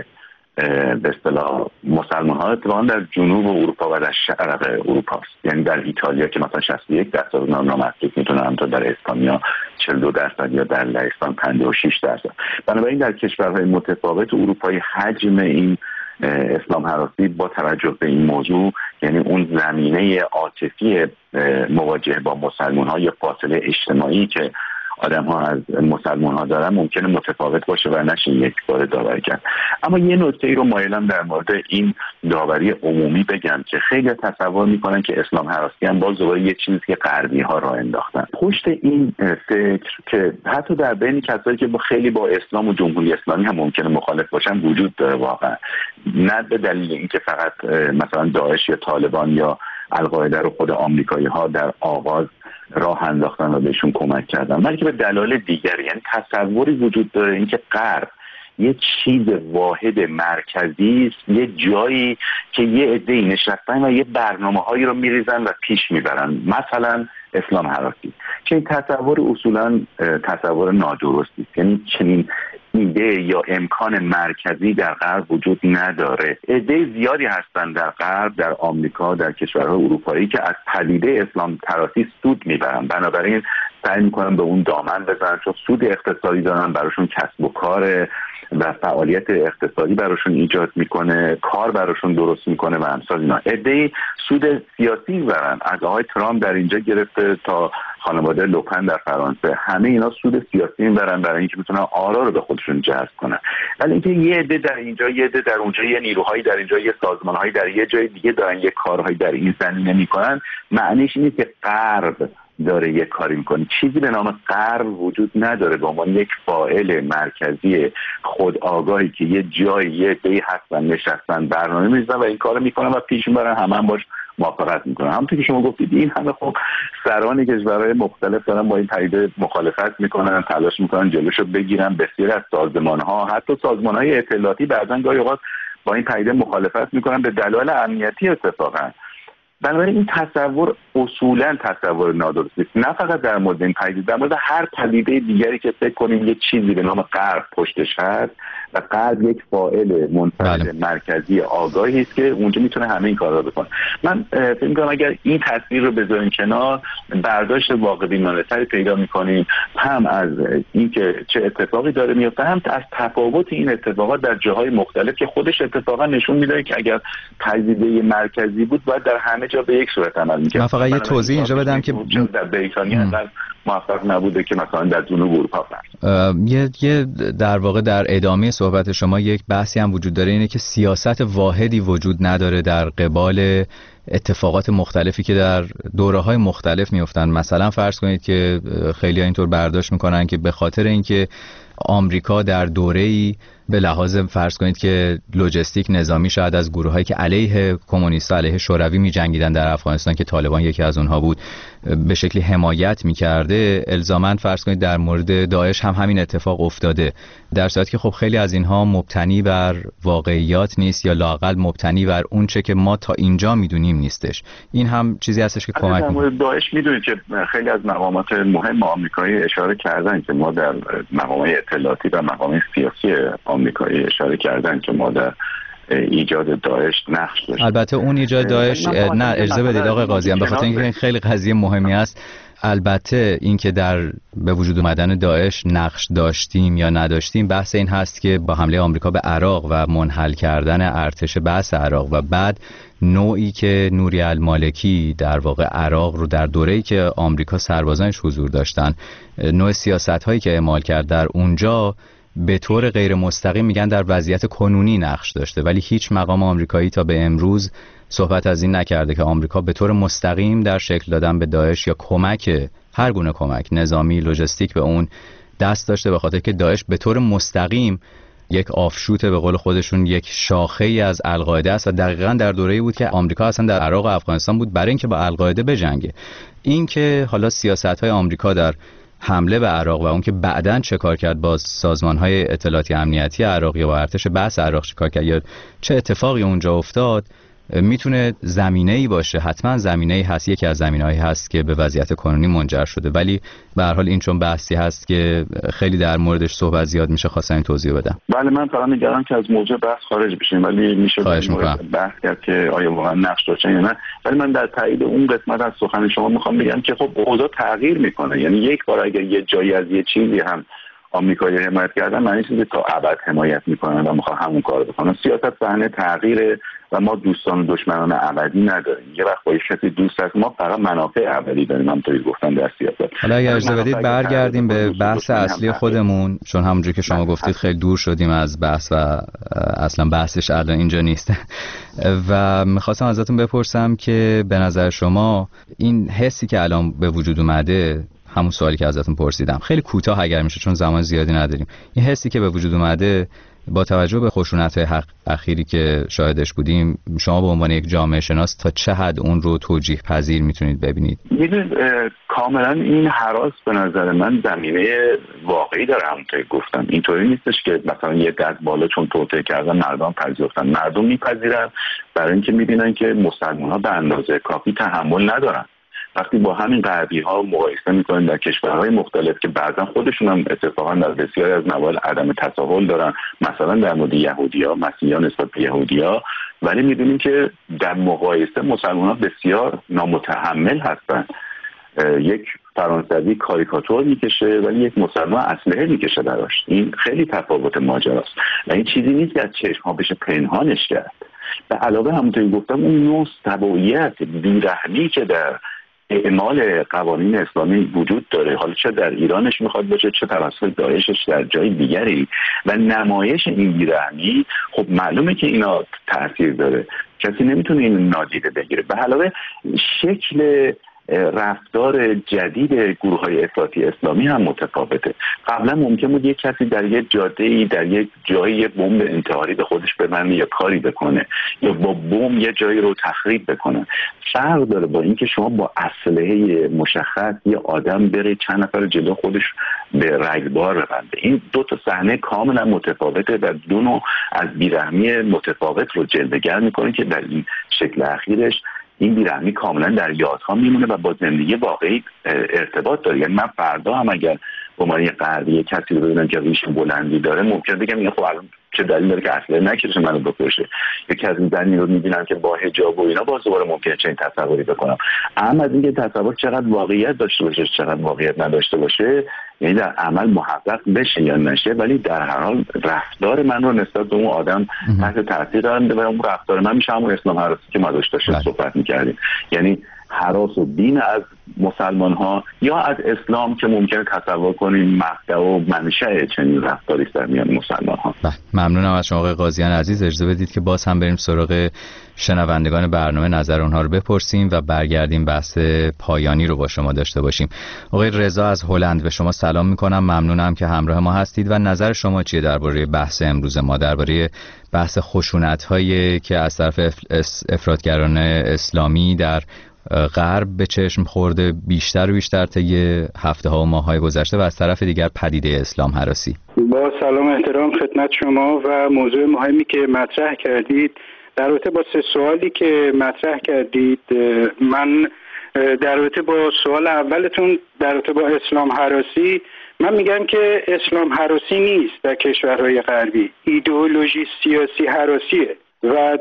به اصطلاح مسلمان ها اتفاقا در جنوب اروپا و در شرق اروپا است. یعنی در ایتالیا که مثلا شصت و یک درصد اونها نامطلوب میدونن، تا در اسپانیا چهل و دو درصد یا در لهستان پنجاه و شش درصد. بنابراین در کشورهای متفاوت اروپایی حجم این اسلام هراسی با توجه به این موضوع، یعنی اون زمینه عاطفی مواجهه با مسلمان ها یا فاصله اجتماعی که آدم ها از مسلمان ها دارن ممکنه متفاوت باشه و نشه یک بار داوری کرد. اما یه نکته ای رو مایلم در مورد این داوری عمومی بگم که خیلی تصور میکنن که اسلام هراسی هم باز دوباره یه چیزی که غربی ها راه انداختن. پشت این فکر که حتی در بین کسایی که با خیلی با اسلام و جمهوری اسلامی هم ممکنه مخالف باشن وجود داره واقعا، نه به دلیل اینکه فقط مثلا داعش یا طالبان یا القاعده رو خود آمریکایی ها در آغاز راه انداختن و بهشون کمک کردن، بلکه به دلایل دیگری. یعنی تصوری وجود داره اینکه غرب یه چیز واحد مرکزی است، یه جایی که یه عده‌ای نشستن و یه برنامه‌هایی رو میریزن و پیش میبرن، مثلا اسلام هراسی. که این تصور اصولا تصور نادرستی است. یعنی چنین ایده یا امکان مرکزی در غرب وجود نداره. عده زیادی هستن در غرب، در آمریکا، در کشورهای اروپایی که از پدیده اسلام هراسی سود میبرن، بنابراین سعی میکنن به اون دامن بزنن، چون سود اقتصادی دارن، براشون کسب و کار و فعالیت اقتصادی براشون ایجاد میکنه، کار براشون درست میکنه و امثال اینا. عده سود سیاسی میبرن، از آقای ترامپ در اینجا گرفته تا خانواده لوپن در فرانسه، همه اینا سود سیاسی میبرن برای اینکه بتونن آرا رو به خودشون جذب کنن. ولی اینکه یه عده در اینجا، یه عده در اونجا، یه نیروهایی در اینجا، یه سازمانهایی در یه جای دیگه دارن یه کارهایی در این زمینه میکنن، معنیش اینه که غرب داره یه کاری میکنه. چیزی به نام غرب وجود نداره به عنوان یک فاعل مرکزی خود آگاهی که یه جایی یه عده‌ای هستن نشستن برنامه می‌ریزن و این کارو میکنن و پیش میبرن، همه هم باش موافقت میکنن. همونطور که شما گفتید این همه خب سران کشورهای مختلف دارن با این پدیده مخالفت میکنن، تلاش میکنن جلوشو بگیرن. بسیاری از سازمان‌ها، حتی سازمان‌های اطلاعاتی بعضن گاهی اوقات با این پدیده مخالفت میکنن به دلایل امنیتی اتفاقا. بنابراین این تصور اصولا تصور نادرستی است، نه فقط در مورد این پدیده، در مورد هر پدیده دیگری که فکر کنیم یه چیزی به نام غرب پشتش هست و غرب یک فاعل منفرد مرکزی آگاهی است که اونجا میتونه همه این کارا رو بکنه. من فکر می‌کنم اگر این تصویر رو بذاریم کنار، برداشت واقع‌بینانه‌تری پیدا می‌کنیم، هم از اینکه چه اتفاقی داره میفته، هم از تفاوت این اتفاقات در جاهای مختلف که خودش اتفاقا نشون میده که اگر پدیده مرکزی بود باید در همه جا به یک صورت عمل می‌کرد. من فقط یه توضیح اینجا بدم که در بریتانیا انقدر موفق نبوده که مثلا در جنوب اروپا یه یه در واقع در ادامه صحبت شما یک بحثی هم وجود داره، اینه که سیاست واحدی وجود نداره در قبال اتفاقات مختلفی که در دوره‌های مختلف میافتن. مثلا فرض کنید که خیلی اینطور برداشت میکنن که به خاطر اینکه آمریکا در دوره‌ای به لحاظ فرض کنید که لوجستیک نظامی شاید از گروهایی که علیه کمونیست‌ها علیه شوروی می‌جنگیدن در افغانستان که طالبان یکی از اونها بود به شکلی حمایت می‌کرده، الزاماً فرض کنید در مورد داعش هم همین اتفاق افتاده، در صورتی که خب خیلی از اینها مبتنی بر واقعیات نیست یا لااقل مبتنی بر اون چه که ما تا اینجا می‌دونیم نیستش. این هم چیزی هستش که کمک در مورد داعش می‌دونید که خیلی از مقامات مهم آمریکایی اشاره کردن که ما در مقامات اطلاعاتی و مقامات سیاسی آمریکایی اشاره کردن که ما در ایجاد داعش نقش داشتیم. البته اون ایجاد داعش نه اجازه بدید آقای قاضی هم، به خاطر اینکه خیلی قضیه مهمی است. البته اینکه در به وجود اومدن داعش نقش داشتیم یا نداشتیم، بحث این هست که با حمله آمریکا به عراق و منحل کردن ارتش بعث عراق و بعد نوعی که نوری المالکی در واقع عراق رو در دوره‌ای که آمریکا سربازانش حضور داشتن، نوع سیاست‌هایی که اعمال کرد در اونجا به طور غیر مستقیم میگن در وضعیت کنونی نقش داشته، ولی هیچ مقام آمریکایی تا به امروز صحبت از این نکرده که آمریکا به طور مستقیم در شکل دادن به داعش یا کمک، هر گونه کمک نظامی، لوجستیک به اون دست داشته، به خاطر که داعش به طور مستقیم یک آفشوت به قول خودشون یک شاخه ای از القاعده است و دقیقاً در دوره‌ای بود که آمریکا اصلا در عراق و افغانستان بود برای اینکه با القاعده بجنگه. این که حالا سیاست‌های آمریکا در حمله به عراق و اون که بعداً چه کار کرد با سازمان‌های اطلاعاتی امنیتی عراقی و ارتش بحث عراق چه کار کرد یا چه اتفاقی اونجا افتاد، میتونه زمینه‌ای باشه، حتما زمینه‌ای هست، یکی از زمینه‌هایی هست که به وضعیت کنونی منجر شده. ولی به هر حال این چون بحثی هست که خیلی در موردش صحبت زیاد میشه، خواستم این توضیح بدم. بله من فقط نگرانم که از موضوع بحث خارج بشیم، ولی میشه بحث کرد که آیا واقعا نقش داشتن یا نه. ولی من در تایید اون قسمت از سخن شما میخوام بگم که خب اوضاع تغییر میکنه. یعنی یک بار اگر یه جایی از یه چیزی هم آمریکایی حمایت کردن، معنی چیزی تا ابد حمایت میکنن و میخوان همون کارو بکنن. سیاست صحنه تغییره و ما دوستان و دشمنان ابدی نداریم. یه وقت با یه کسی دوست هست، ما فقط منافع ابدی داریم. همونطوری گفتم در سیاست. حالا اگر اجازه بدید برگردیم به بحث اصلی خودمون، چون همونجوری که شما گفتید خیلی دور شدیم از بحث و اصلا بحثش الان اینجا نیست. و میخواستم ازتون بپرسم که به نظر شما این حسی که الان به وجود اومده، همون سوالی که ازتون پرسیدم خیلی کوتاه اگر میشه چون زمان زیادی نداریم، این حسی که به وجود اومده با توجه به خشونت‌های اخیری که شاهدش بودیم، شما به عنوان یک جامعه شناس تا چه حد اون رو توجیه پذیر میتونید ببینید؟ میدونید کاملا این هراس به نظر من زمینه واقعی داره. همونطور گفتم اینطوری نیستش که مثلا یه دست بالا چون توطئه کردن مردم پذیرفتن. مردم میپذیرن برای اینکه میبینن که مسلمان‌ها به اندازه کافی تحمل ندارن. وقتی با همین غربی ها مقایسه میکنن در کشورهای مختلف که بعضا خودشون هم اتفاقا در بسیاری از موارد عدم تساهل دارن، مثلا در مورد یهودی‌ها، مسیحیان نسبت به یهودی‌ها، ولی میدونیم که در مقایسه مسلمان‌ها بسیار نامتحمل هستن. یک فرانسوی کاریکاتور میکشه ولی یک مسلمان اسلحه میکشه براش. این خیلی تفاوت ماجراست و این چیزی نیست که از چشم ها بشه پنهانش کرد. به علاوه همونطوری گفتم اون نوع تبعیت بیرحمی که در اعمال قوانین اسلامی وجود داره، حالا چه در ایرانش میخواد باشه چه توسط داعشش در جای دیگری، و نمایش این بیرحمی خب معلومه که اینا تاثیر داره. کسی نمیتونه این نادیده بگیره. به علاوه شکل رفتار جدید گروه‌های افراطی اسلامی هم متفاوته. قبلا ممکن بود یک کسی در یک جاده‌ای در یک جایی بمب انتحاری به خودش ببنده یا کاری بکنه یا با بمب یه جایی رو تخریب بکنه. فرق داره با اینکه شما با اسلحه مشخص یه آدم بره چند نفر جلو خودش به رگبار ببنده. این دو تا صحنه کاملا متفاوته و دو نوع از بیرحمی متفاوت رو جلوه‌گر می‌کنه که در این شکل اخیرش این بیرحمی کاملا در یادها میمونه و با زندگی واقعی ارتباط داره. یعنی من فردا هم اگر با من یه قضیه کسی رو ببینم که ریش بلندی داره، ممکنه بگم این خب الان چه دلیل داره که اصلا نکشه منو بکشه. یکی از این زنی رو میبینم که با حجاب و اینا، باز دوباره ممکنه چنین تصوری بکنم. اما از اینکه تصور چقدر واقعیت داشته باشه چقدر واقعیت نداشته باشه، یعنی در عمل محقق بشه یا نشه، ولی در هر حال رفتار من رو نسبت به اون آدم تحت تاثیر قرار و اون رفتار من میشه همون اسلام هراسی که ما داشتیم صحبت می‌کردیم. یعنی هراس و دین از مسلمان ها یا از اسلام که ممکنه تصور کنیم مبدأ و منشأ چنین رفتاری در میان مسلمان ها. ممنونم از شما آقای قاضیان عزیز. اجازه بدید که باز هم بریم سراغ شنوندگان برنامه، نظر اونها رو بپرسیم و برگردیم بحث پایانی رو با شما داشته باشیم. آقای رضا از هلند به شما سلام میکنم. ممنونم که همراه ما هستید و نظر شما چیه درباره بحث امروز ما، درباره بحث خشونت‌هایی که از طرف افراطگران اسلامی در غرب به چشم خورده بیشتر و بیشتر طی هفته ها و ماه های گذشته و از طرف دیگر پدیده اسلام هراسی؟ با سلام احترام خدمت شما و موضوع مهمی که مطرح کردید، در رابطه با سه سوالی که مطرح کردید، من در رابطه با سوال اولتون در رابطه با اسلام هراسی، من میگم که اسلام هراسی نیست در کشورهای غربی، ایدئولوژی سیاسی هراسیه و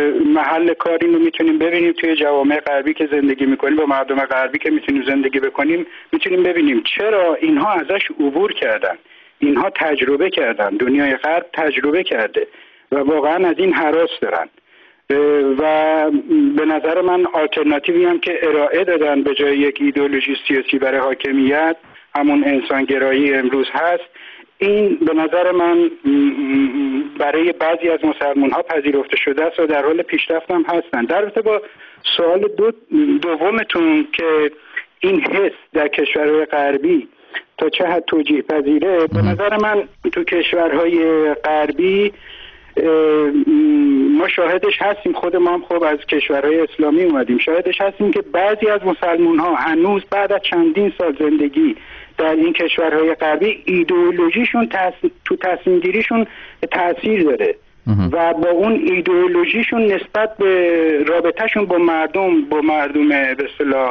محل کار اینو میتونیم ببینیم توی جوامع غربی که زندگی میکنیم، با مردم غربی که میتونیم زندگی بکنیم، میتونیم ببینیم چرا اینها ازش عبور کردن، اینها تجربه کردن، دنیای غرب تجربه کرده و واقعا از این هراس دارن و به نظر من آلترناتیوی هم که ارائه دادن به جای یک ایدئولوژی سیاسی برای حاکمیت، همون انسانگرایی امروز هست، این به نظر من برای بعضی از مسلمان ها پذیرفته شده است و در حال پیشرفت هم هستن. در رابطه با سوال دو دومتون که این حس در کشورهای غربی تا چه حد توجیه پذیره، به نظر من تو کشورهای غربی ما شاهدش هستیم، خود ما هم خب از کشورهای اسلامی اومدیم، شاهدش هستیم که بعضی از مسلمان ها هنوز بعد از چندین سال زندگی در این کشورهای غربی ایدئولوژیشون تاث... تو تصمیم گیریشون تاثیر داره و با اون ایدئولوژیشون نسبت به رابطهشون با مردم با مردم به اصطلاح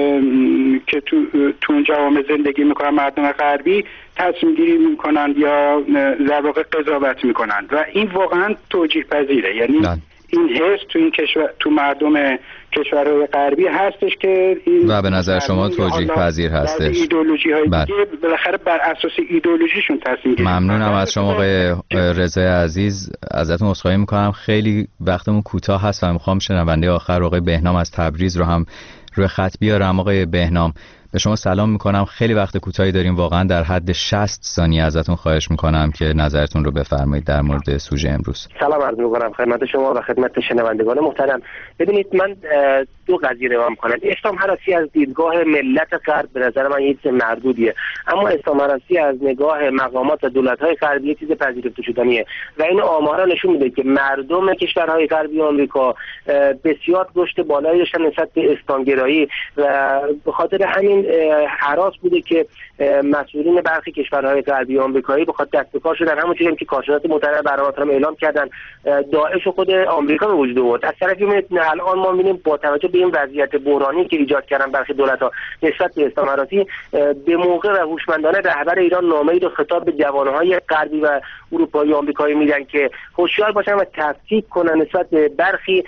که تو تو اون جوامع زندگی میکنن، مردم غربی تصمیم گیری میکنن یا در واقع قضاوت میکنن و این واقعا توجیه پذیره. یعنی دن. این حس تو این کشور تو مردم کشورهای غربی هستش که این و به نظر شما توجیه پذیر هستش. ایدئولوژی های دیگه بالاخره بر اساس ایدئولوژیشون تصمیم گیری. ممنونم از شما آقای رضای عزیز، ازتون عذرخواهی میکنم خیلی وقتمون کوتاه هست و میخوام شنونده آخر آقای بهنام از تبریز رو هم روی خط بیارم. آقای بهنام به شما سلام میکنم، خیلی وقت کوتاهی داریم، واقعا در حد شصت ثانیه ازتون خواهش میکنم که نظرتون رو بفرمایید در مورد سوژه امروز. سلام عرض میکنم خدمت شما و خدمت شنوندگان محترم. ببینید من دو قضیه رو هم کنم. اسلام هراسی از دیدگاه ملت غرب به نظر من هیچ مردودیه، اما اسلام هراسی از نگاه مقامات و دولت‌های غربی چیز پذیرفته شدنیه و این آمارا نشون میده که مردم کشورهای غربی آمریکا بسیار رشد بالایی داشتن نسبت به اسلامگرایی و به خاطر همین هراس بوده که مسئولین برخی کشورهای غربی آمریکایی بخواد دست به کار شدن، همونجوری که کارشناس محترم برنامه هم اعلام کردن داعش و خود آمریکا به وجود آورد. از طرفی الان ما می‌بینیم با توجه به این وضعیت بحرانی که ایجاد کردن برخی دولت‌ها نسبت به اسلام هراسی، به موقع و هوشمندانه رهبر ایران نامه‌ای رو خطاب به جوان‌های غربی و اروپایی و آمریکایی میدن که هوشیار باشن و تفکیک کنن نسبت به برخی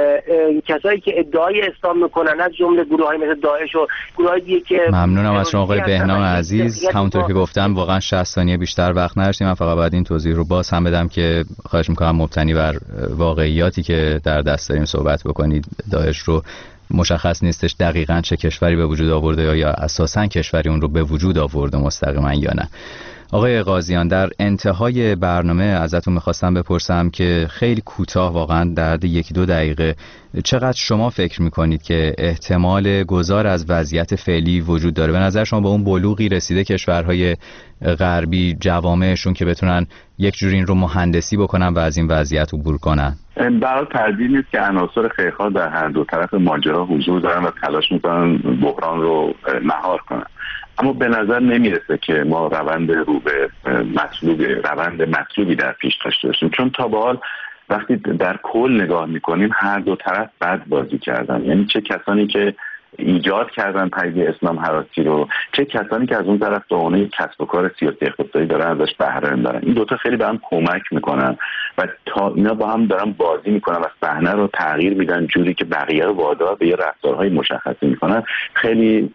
کسایی که ادعای اسلام میکنن، از جمله گروه‌های مثل داعش و گروه‌های دیگه که ممنونم از شما آقای بهنام عزیز. همونطور که گفتم واقعا شصت ثانیه بیشتر وقت نداشتیم، من فقط باید این توضیح رو باز هم بدم که خواهش می‌کنم مبتنی بر واقعیاتی که در دست داریم صحبت بکنید. داعش رو مشخص نیستش دقیقاً چه کشوری به وجود آورده یا اساساً کشوری اون رو به وجود آورده مستقیما یا نه. آقای قاضیان، در انتهای برنامه ازتون میخواستم بپرسم که خیلی کوتاه واقعا در یکی دو دقیقه چقدر شما فکر میکنید که احتمال گذار از وضعیت فعلی وجود داره؟ به نظر شما به اون بلوغی رسیده کشورهای غربی جوامعشون که بتونن یک جوری این رو مهندسی بکنن و از این وضعیت عبور کنن؟ برای تردید نیست که عناصر خیرخواه در هر دو طرف ماجرا حضور دارن و تلاش میکنن بحران رو مهار کنن، اما به نظر نمیرسه که ما روند رو به مطلوب روند مطلوبی در پیش داشته باشیم، چون تا به حال وقتی در کل نگاه میکنیم هر دو طرف بد بازی کردن. یعنی چه کسانی که ایجاد کردن پدیده اسلام هراسی رو، چه کسانی که از اون طرف به عنوان کسب و کار سیاسی اقتصادی دارن ازش بهره میبرن. این دوتا خیلی به هم کمک میکنن و تا اینا با هم دارن بازی میکنن و صحنه رو تغییر میدن جوری که بقیه رو وادار به یه رفتارهای مشخصی میکنن. خیلی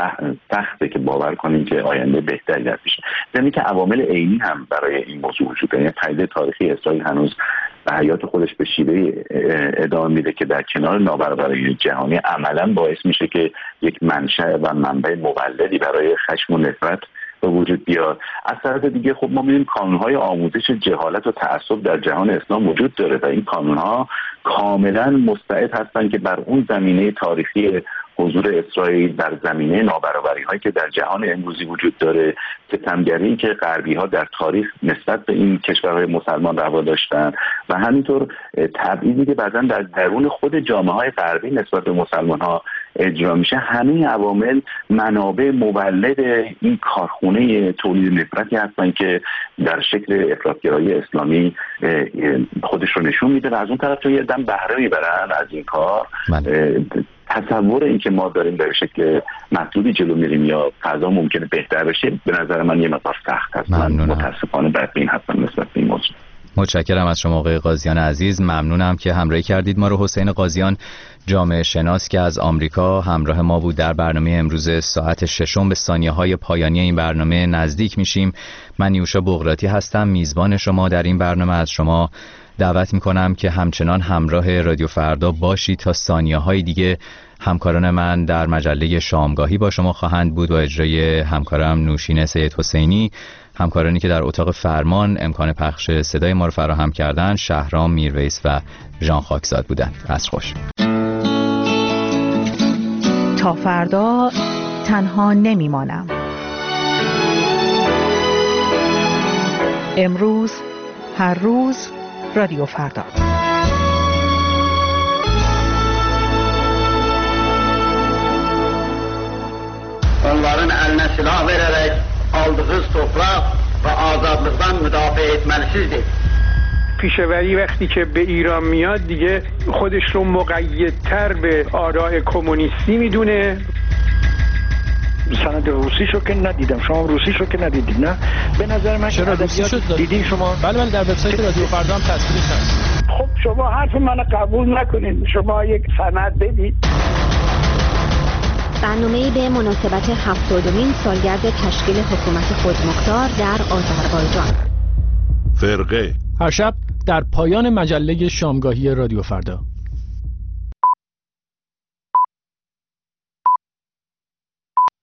سخته که باور کنیم که آینده بهتری در پیشه. یعنی که عوامل عینی هم برای این موضوع وجود داره. یعنی پدیده تاریخی اسرائیل هنوز به حیات خودش به شیوه ادامه میده که در کنار نابرابری جهانی عملا باعث میشه که یک منشأ و منبع مولدی برای خشم و نفرت به وجود بیاد. از طرف دیگه خب ما می‌بینیم کانون‌های آموزش جهالت و تعصب در جهان اسلام وجود داره و این کانون‌ها کاملا مستعد هستن که بر اون زمینه تاریخی حضور اسرائیل، در زمینه نابرابری‌هایی که در جهان امروزی وجود داره، ستمگری که غربی‌ها در تاریخ نسبت به این کشورهای مسلمان روا داشتن و همینطور تبعیضی که بعضا در درون خود جامعه‌های غربی نسبت به مسلمان‌ها اجرا میشه، همین عوامل منابع مولد این کارخونه تولید نفرتی هستن که در شکل افراط‌گرایی اسلامی خودش رو نشون میده و از اون طرف تو یه دم بهره میبرن از این کار. تصور این که ما داریم به شکل مطلوبی جلو میریم یا فضا ممکنه بهتر بشه به نظر من یه مقدار سخت هست. من متاسفانه بدبین هستم نسبت به این موضوع. متشکرم از شما آقای قاضیان عزیز، ممنونم که همراهی کردید ما رو. حسین قاضیان جامعه شناس که از آمریکا همراه ما بود در برنامه امروز ساعت ششم. به ثانیه‌های پایانی این برنامه نزدیک میشیم. من نیوشا بغراتی هستم میزبان شما در این برنامه. از شما دعوت میکنم که همچنان همراه رادیو فردا باشید تا ثانیه‌های دیگه. همکاران من در مجله شامگاهی با شما خواهند بود و اجرای همکارم نوشین سید حسینی. همکارانی که در اتاق فرمان امکان پخش صدای ما رو فراهم کردن شهرام میرویس و ژان خاکزاد بودند. عصر خوش. تا فردا تنها نمیمانم. امروز، هر روز، رادیو فردا. Onların eline silah vererek aldığı toprak ve azadlıktan müdafaa etmelisizdir. پیشوری وقتی که به ایران میاد دیگه خودش رو مقیدتر به آراء کمونیستی میدونه. سند روسیشو که ندیدم، شما روسیشو که ندیدید نه؟ به نظر من چرا روسیشو دیدین شما؟ بله بله، در وبسایت رادیو فردا هم تصویرش هست. خب شما حرف منو قبول نکنید، شما یک سند بدید. برنامه‌ای به مناسبت هفتادمین سالگرد تشکیل حکومت خودمختار در آذربایجان. فرقه هر شب در پایان مجله شامگاهی رادیو فردا.